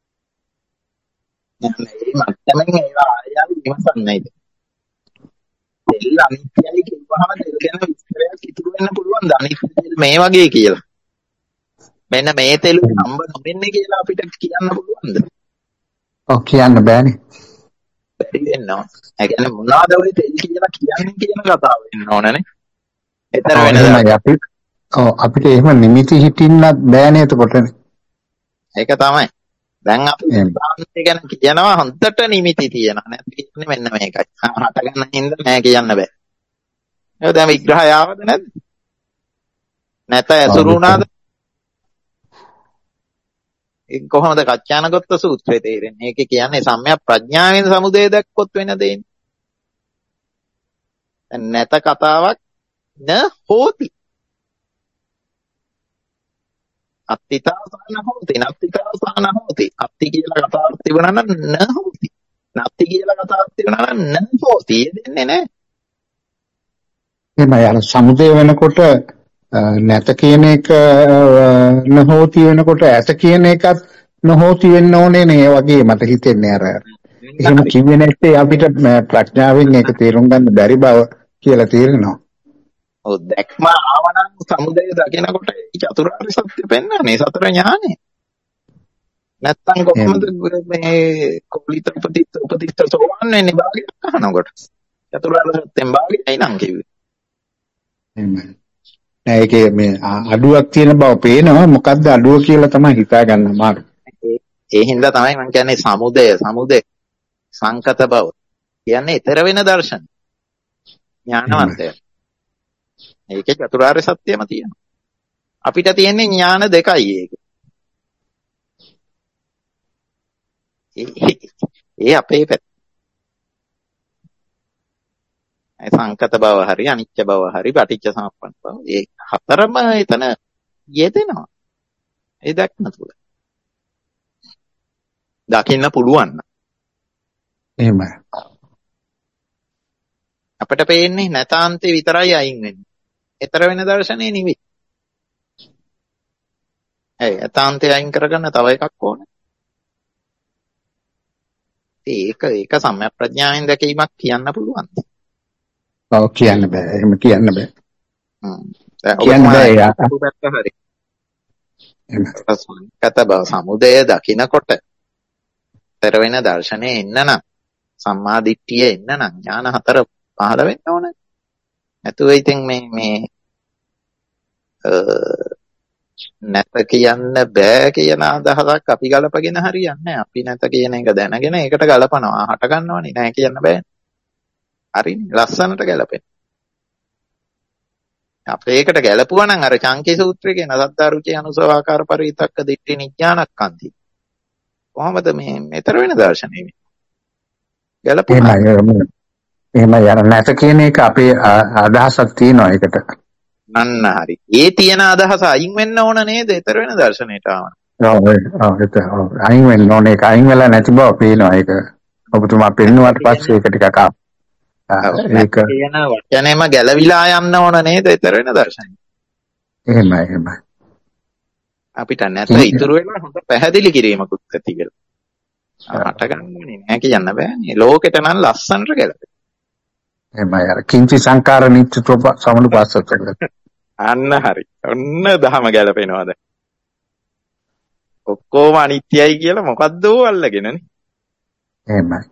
මේ මත්තමෙන් ඒවා ආයෙත් විමසන්නේ නේද? තෙල් අනිත්‍යයි කියවහම තෙල් ගැන විස්තරයක් ඉතුරු වෙන්න පුළුවන්ද? අනිත්‍ය තෙල් මේ වගේ කියලා. මෙන්න මේ තෙල් හම්බ නොවෙන්නේ කියලා අපිට කියන්න පුළුවන්ද? ඔව් කියන්න බෑනේ. බැරි වෙනවා. ඒ කියන්නේ මොනවාද ඔය තෙල් කියලා කියන්නේ කියන කතාව වෙන්න ඕනනේ. එතන වෙනදා අපි ඔව් අපිට එහෙම නිමිති හිටින්නත් බෑනේ එතකොටනේ. ඒක තමයි. දැන් අපි සාහිත්‍ය ගැන කියනවා හොඳට නිමිති තියෙනවා. නැත්නම් මෙන්න මේකයි. හට ගන්න හින්දා නෑ කියන්න බෑ. ඒක දැන් විග්‍රහය ආවද නැද්ද? නැත ඇසුරු වුණාද? ඒක කොහොමද කච්චානගත සූත්‍රයේ තේරෙන්නේ? ඒකේ කියන්නේ සම්‍යක් ප්‍රඥාවෙන් සමුදය දැක්කොත් වෙන දෙන්නේ. දැන් නැත කතාවක් න හෝති. අත්තිතාසන හෝති නත්තිතාසන හෝති. අත්ති කියලා කතාවක් තිබුණා නම් න හෝති. නත්ති කියලා කතාවක් තිබුණා නම් න හෝති. දෙන්නේ නැහැ. එහෙනම් යාර සමුදය වෙනකොට නැත කියන එක නොහෝති වෙනකොට ඇත කියන එකත් නොහෝති වෙන්න ඕනේ නේ. ඒ වගේ මට හිතෙන්නේ අර එහෙම කිව්වේ නැත්තේ අපිට ප්‍රඥාවෙන් ඒක තේරුම් ගන්න බැරි බව කියලා තේරෙනවා. ඔව් දැක්ම ආවනම් සමුදය දකිනකොට චතුරාර්ය සත්‍ය පෙන්වන්නේ සතර ඥානෙ. නැත්තම් කොහොමද මේ කොපිත උපදිත උපදිත සෝවන් වෙන්නේ භාගයක් අහනකොට. චතුරාර්ය සත්‍යෙන් භාගයයි නම් කිව්වේ. එහෙමයි. නෑ ඒකේ මේ අඩුවක් තියෙන බව පේනවා. මොකද්ද අඩුව කියලා තමයි හිතා ගන්න අමාරු. ඒ හින්දා තමයි මම කියන්නේ සමුදය සමුදය සංකත බව. කියන්නේ ඊතර වෙන දර්ශන. ඥානවන්තය. ඒකේ චතුරාර්ය සත්‍යම තියෙනවා. අපිට තියෙන්නේ ඥාන දෙකයි ඒකේ. ඒ අපේ පැත්ත. ඒ සංකත බව හරි අනිත්‍ය බව හරි පටිච්ච සමුප්පන්න බව. ඒ හතරම එතන යෙදෙනවා. ඒ දැක්ම තුල. දකින්න පුළුවන්. එහෙමයි. අපිට පේන්නේ නැතාන්තේ විතරයි අයින් වෙන්නේ. ඊතර වෙන දර්ශනේ නෙවෙයි. ඒ නැතාන්තේ අයින් කරගන්න තව එකක් ඕනේ. ඒක ඒක සම්‍යක් ප්‍රඥාවෙන් දැකීමක් කියන්න පුළුවන්. ඔව් කියන්න බෑ. එහෙම කියන්න බෑ. හ්ම්. කියන්න බෑ යා. හරි. සංකත බව සමුදය දකිනකොට ඊතර වෙන දර්ශනේ එන්න නම් සම්මා දිට්ඨිය එන්න නම් ඥාන හතර පහළ වෙන්න ඕනේ. නැතුව ඉතින් මේ මේ නැත කියන්න බෑ කියන අදහසක් අපි ගලපගෙන හරියන්නේ නැහැ. අපි නැත කියන එක දැනගෙන ඒකට ගලපනවා. හට ගන්නවනේ නැහැ කියන්න බෑ. හරිනේ. ලස්සනට ගැලපෙන. අපේ ඒකට ගැලපුවා නම් අර චංකී සූත්‍රයේ කියන සත්තාරුචි අනුසවාකාර පරිවිතක්ක දිට්ඨි නිඥානක්ඛන්ති. කොහොමද මේ මෙතර වෙන දර්ශනේ මේ? ගැලපුවා. එහෙම යන නැත කියන එක අපේ අදහසක් තියෙනවා ඒකට. අන්න හරි. ඒ තියෙන අදහස අයින් වෙන්න ඕන නේද? ඊතර වෙන දර්ශනයට ආවන. ඔව් ඔව් ඒක අයින් වෙන්න ඕනේ. ඒක අයින් වෙලා නැති බව පේනවා ඒක. ඔබතුමා පෙන්නුවාට පස්සේ ඒක ටිකක් ඒක කියන වචනේම ගැලවිලා යන්න ඕන නේද? ඊතර වෙන දර්ශනය. එහෙමයි එහෙමයි. අපිට නැත ඉතුරු වෙනවා හොඳ පැහැදිලි කිරීමකුත් ඇති කියලා. හට ගන්නනේ නෑ කියන්න බෑනේ. ලෝකෙට නම් ලස්සනට ගැලපෙන. එහෙමයි අර කිංචි සංකාර නිච්චතෝ සමනුපස්සත. අන්න හරි. ඔන්න දහම ගැලපෙනවා දැන්. ඔක්කොම අනිත්‍යයි කියලා මොකද්ද අල්ලගෙනනේ. එහෙමයි.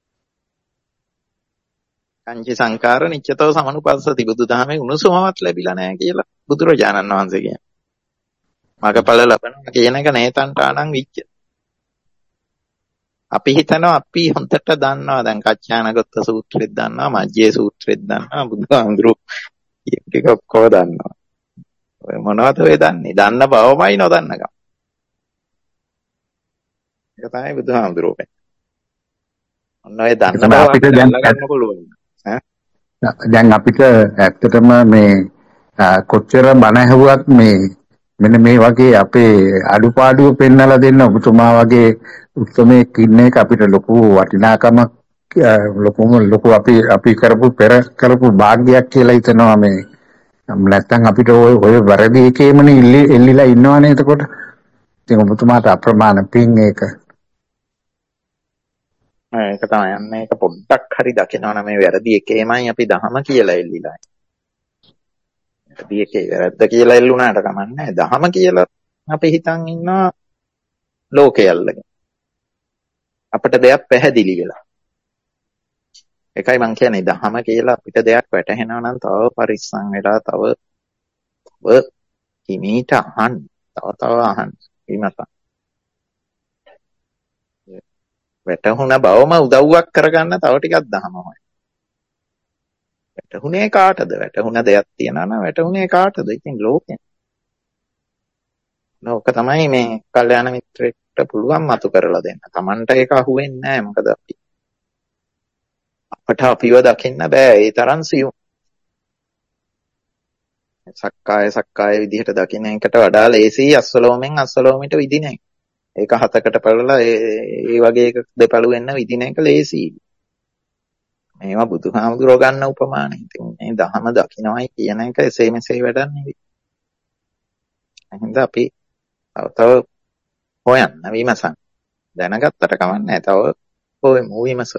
කංචි සංකාර නිච්චතෝ සමනුපස්සති බුදුදහමේ උණුසුමවත් ලැබිලා නැහැ කියලා බුදුරජාණන් වහන්සේ කියන්නේ. මගපල ලබනවා කියන එක නේතන්ටානං විච්ච. අපි හිතනවා අපි හොන්දට දන්නවා දැන් කච්චානගත සූත්‍රෙත් දන්නවා මජ්ජේ සූත්‍රෙත් දන්නවා බුදුහාමුදුරු ටික ඔක්කොම දන්නවා. ඔය මොනවද ඔය දන්නේ? දන්න බවමයි නොදන්නකම. ඒක තමයි බුදුහාමුදුරුවෝ කියන්නේ. ඔන්න ඔය දන්න බව අපිට දැන් ගන්න පුළුවන්. දැන් අපිට ඇත්තටම මේ කොච්චර බණ ඇහුවත් මේ මෙන්න මේ වගේ අපේ අඩුපාඩුව පෙන්නලා දෙන්න ඔබතුමා වගේ උත්සමයක් ඉන්න එක අපිට ලොකු වටිනාකමක් ලොකුම ලොකු අපි අපි කරපු පෙර කරපු වාග්යක් කියලා හිතනවා මේ නැත්තම් අපිට ඔය ඔය වැරදි එකේමනේ එල්ලිලා ඉන්නවනේ එතකොට ඉතින් ඔබතුමාට අප්‍රමාණ පිං ඒක ඒක තමයි යන්නේ ඒක පොඩ්ඩක් හරි දකිනවනම් මේ වැරදි එකේමයි අපි දහම කියලා එල්ලිලා වැරදි එකේ වැරද්ද කියලා එල්ලුණාට කමන්නේ නැහැ දහම කියලා අපි හිතන් ඉන්නවා ලෝකයේ අල්ලගෙන අපිට දෙයක් පැහැදිලි වෙලා. ඒකයි මම කියන්නේ දහම කියලා අපිට දෙයක් වැටහෙනවා නම් තව පරිස්සම් වෙලා තව තව හිමීට අහන්න. තව තව අහන්න. විමසන්න. වැටහුණ බවම උදව්වක් කරගන්න තව ටිකක් දහම හොයන්න. වැටහුනේ කාටද? වැටහුණ දෙයක් තියනවා නම් වැටහුනේ කාටද? ඉතින් ලෝකෙන්. නෝක තමයි මේ කල්යාණ මිත්‍රෙක්ට පුළුවන් මතු කරලා දෙන්න. Tamanට ඒක අහුවෙන්නේ නැහැ. මොකද අපි අපට අපිව දකින්න බෑ. ඒ තරම් සියුම්. සක්කාය සක්කාය විදිහට දකින්න එකට වඩා ලේසි අස්වලෝමෙන් අස්වලෝමිට විදින එක. ඒක හතකට පළලා ඒ වගේ එක දෙපළු වෙන්න විදින එක ලේසි. මේවා බුදුහාමුදුරෝ ගන්න උපමාන. ඉතින් මේ දහම දකින්නයි කියන එක එසේ මෙසේ වැඩක් නෙවෙයි. එහෙනම් අපි තව තව හොයන්න විමසන්න. දැනගත්තට කමක් නැහැ. තව ඔය මූවිමස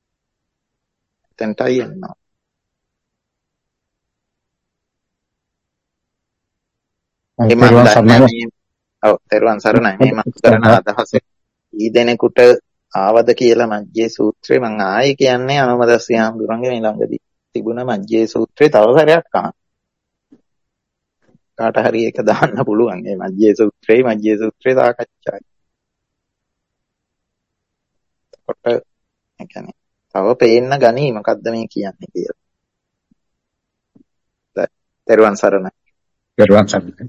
එතනටයි එනවා. ඒ මම තෙරුවන් දන්නේ සරණයි. මේ ඔව් තෙරුවන් සරණයි. මේ මම කරන අදහස ඊ දෙනෙකුට ආවද කියලා මජ්ජේ සූත්‍රේ මම ආයේ කියන්නේ අනුමදස්සී හාමුදුරන්ගේ මේ ළඟදී තිබුණ මජ්ජේ සූත්‍රේ තව සැරයක් අහන්න. කාට හරි ඒක දාන්න පුළුවන්. මේ මජ්ජේ සූත්‍රේ මජ්ජේ සූත්‍රේ සාකච්ඡායි. කොට ඒ කියන්නේ තව පේන්න ගනි මොකද්ද මේ කියන්නේ කියලා. දැන් තෙරුවන් සරණයි. තෙරුවන් සරණයි.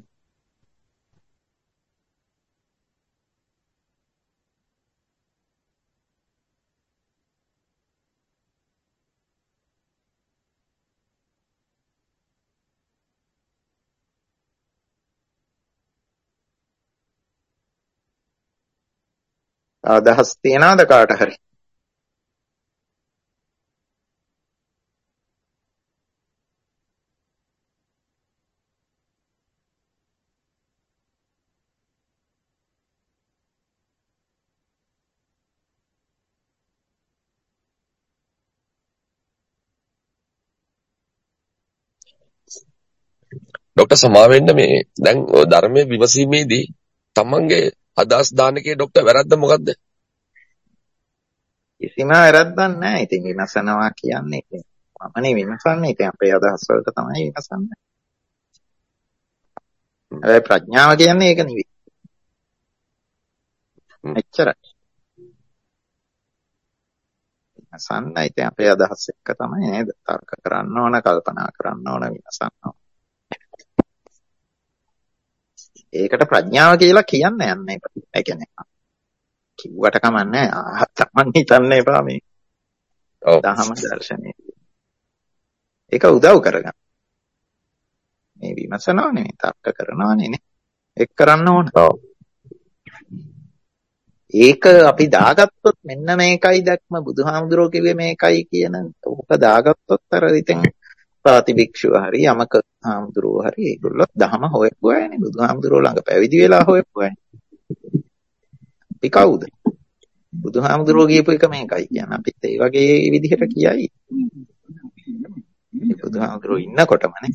අදහස් තියනවාද කාට හරි? ડોક્ટર සමාවෙන්න මේ දැන් ඔය ධර්මයේ විමසීමේදී තමන්ගේ අදහස් දාන එකේ ડોක්ટર වැරද්ද මොකද්ද? කිසිම වැරද්දක් නැහැ. ඉතින් විමසනවා කියන්නේ ඉතින් මමනේ විමසන්නේ. ඉතින් අපේ අදහස් වලට තමයි විමසන්නේ. හැබැයි ප්‍රඥාව කියන්නේ ඒක නෙවෙයි. එච්චරයි. විමසන්න ඉතින් අපේ අදහස් එක්ක තමයි නේද? තර්ක කරන්න ඕන, කල්පනා කරන්න ඕන, විමසන්න ඕන. ඒකට ප්‍රඥාව කියලා කියන්න යන්න එපා. ඒ කියන්නේ කිව්වට කමන්නේ නැහැ. තමන් හිතන්න එපා මේ. ඔව්. දහම දර්ශනේ. ඒක උදව් කරගන්න. මේ විමසනවා නෙමෙයි තර්ක කරනවානේ නේ. ඒක කරන්න ඕන. ඔව්. ඒක අපි දාගත්තොත් මෙන්න මේකයි දැක්ම බුදුහාමුදුරුවෝ කිව්වේ මේකයි කියන ඕක දාගත්තොත් අර ඉතින් ප්‍රතිභික්ෂුව හරි යමක හාමුදුරුවෝ හරි ඒගොල්ලෝ දහම හොයපු අයනේ බුදුහාමුදුරුවෝ ළඟ පැවිදි වෙලා හොයපු අයනේ. අපි කවුද? බුදුහාමුදුරුවෝ කියපු එක මේකයි කියන්නේ අපිත් ඒ වගේ විදිහට කියයි. බුදුහාමුදුරුවෝ ඉන්නකොටමනේ.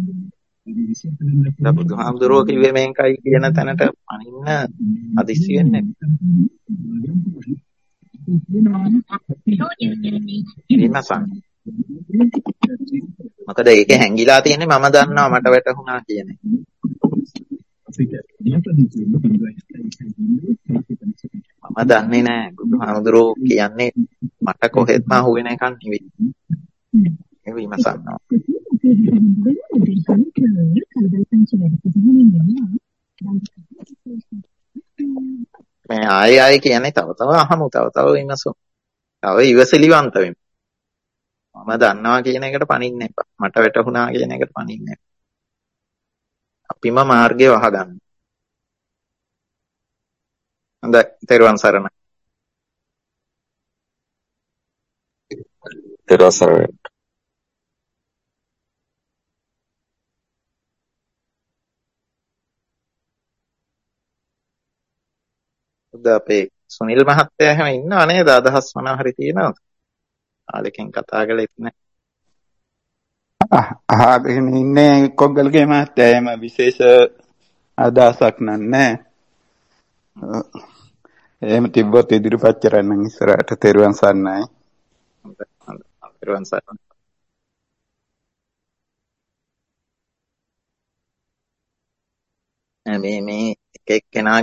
දැන් බුදුහාමුදුරුවෝ කිව්වේ මේකයි කියන තැනට අනින්න අදිස්සි වෙන්නේ. විමසන්න. මොකද ඒකේ හැංගිලා තියෙන්නේ මම දන්නවා මට වැටහුණා කියන එක. මම දන්නේ නැහැ බුදුහාමුදුරුවෝ කියන්නේ මට කොහෙත්ම අහුවෙන එකක් නෙවෙයි. ඒ විමසන්නවා. මේ ආයෙ ආයෙ කියන්නේ තව තව අහමු තව තව විමසමු. තව ඉවසිලිවන්ත වෙමු. මම දන්නවා කියන එකට පණින්න එපා. මට වැටහුණා කියන එකට පණින්න එපා. අපිම මාර්ගය වහගන්න. හොඳයි තෙරුවන් සරණයි. තෙරුවන් සරණයි. අපේ සුනිල් මහත්තයා එහෙම ඉන්නව නේද? අදහස් මොනවා හරි තියෙනවද? ආලෙකින් කතා කළෙත් නැහැ. අහගෙන ඉන්නේ කොග්ගල්ගේ මහත්තයා. එහෙම විශේෂ අදහසක් නැහැ. එහෙම තිබ්බොත් ඉදිරිපත් කරන්න ඉස්සරහට. තෙරුවන් සරණයි. තෙරුවන් සරණයි. මේ මේ එක එක්කෙනා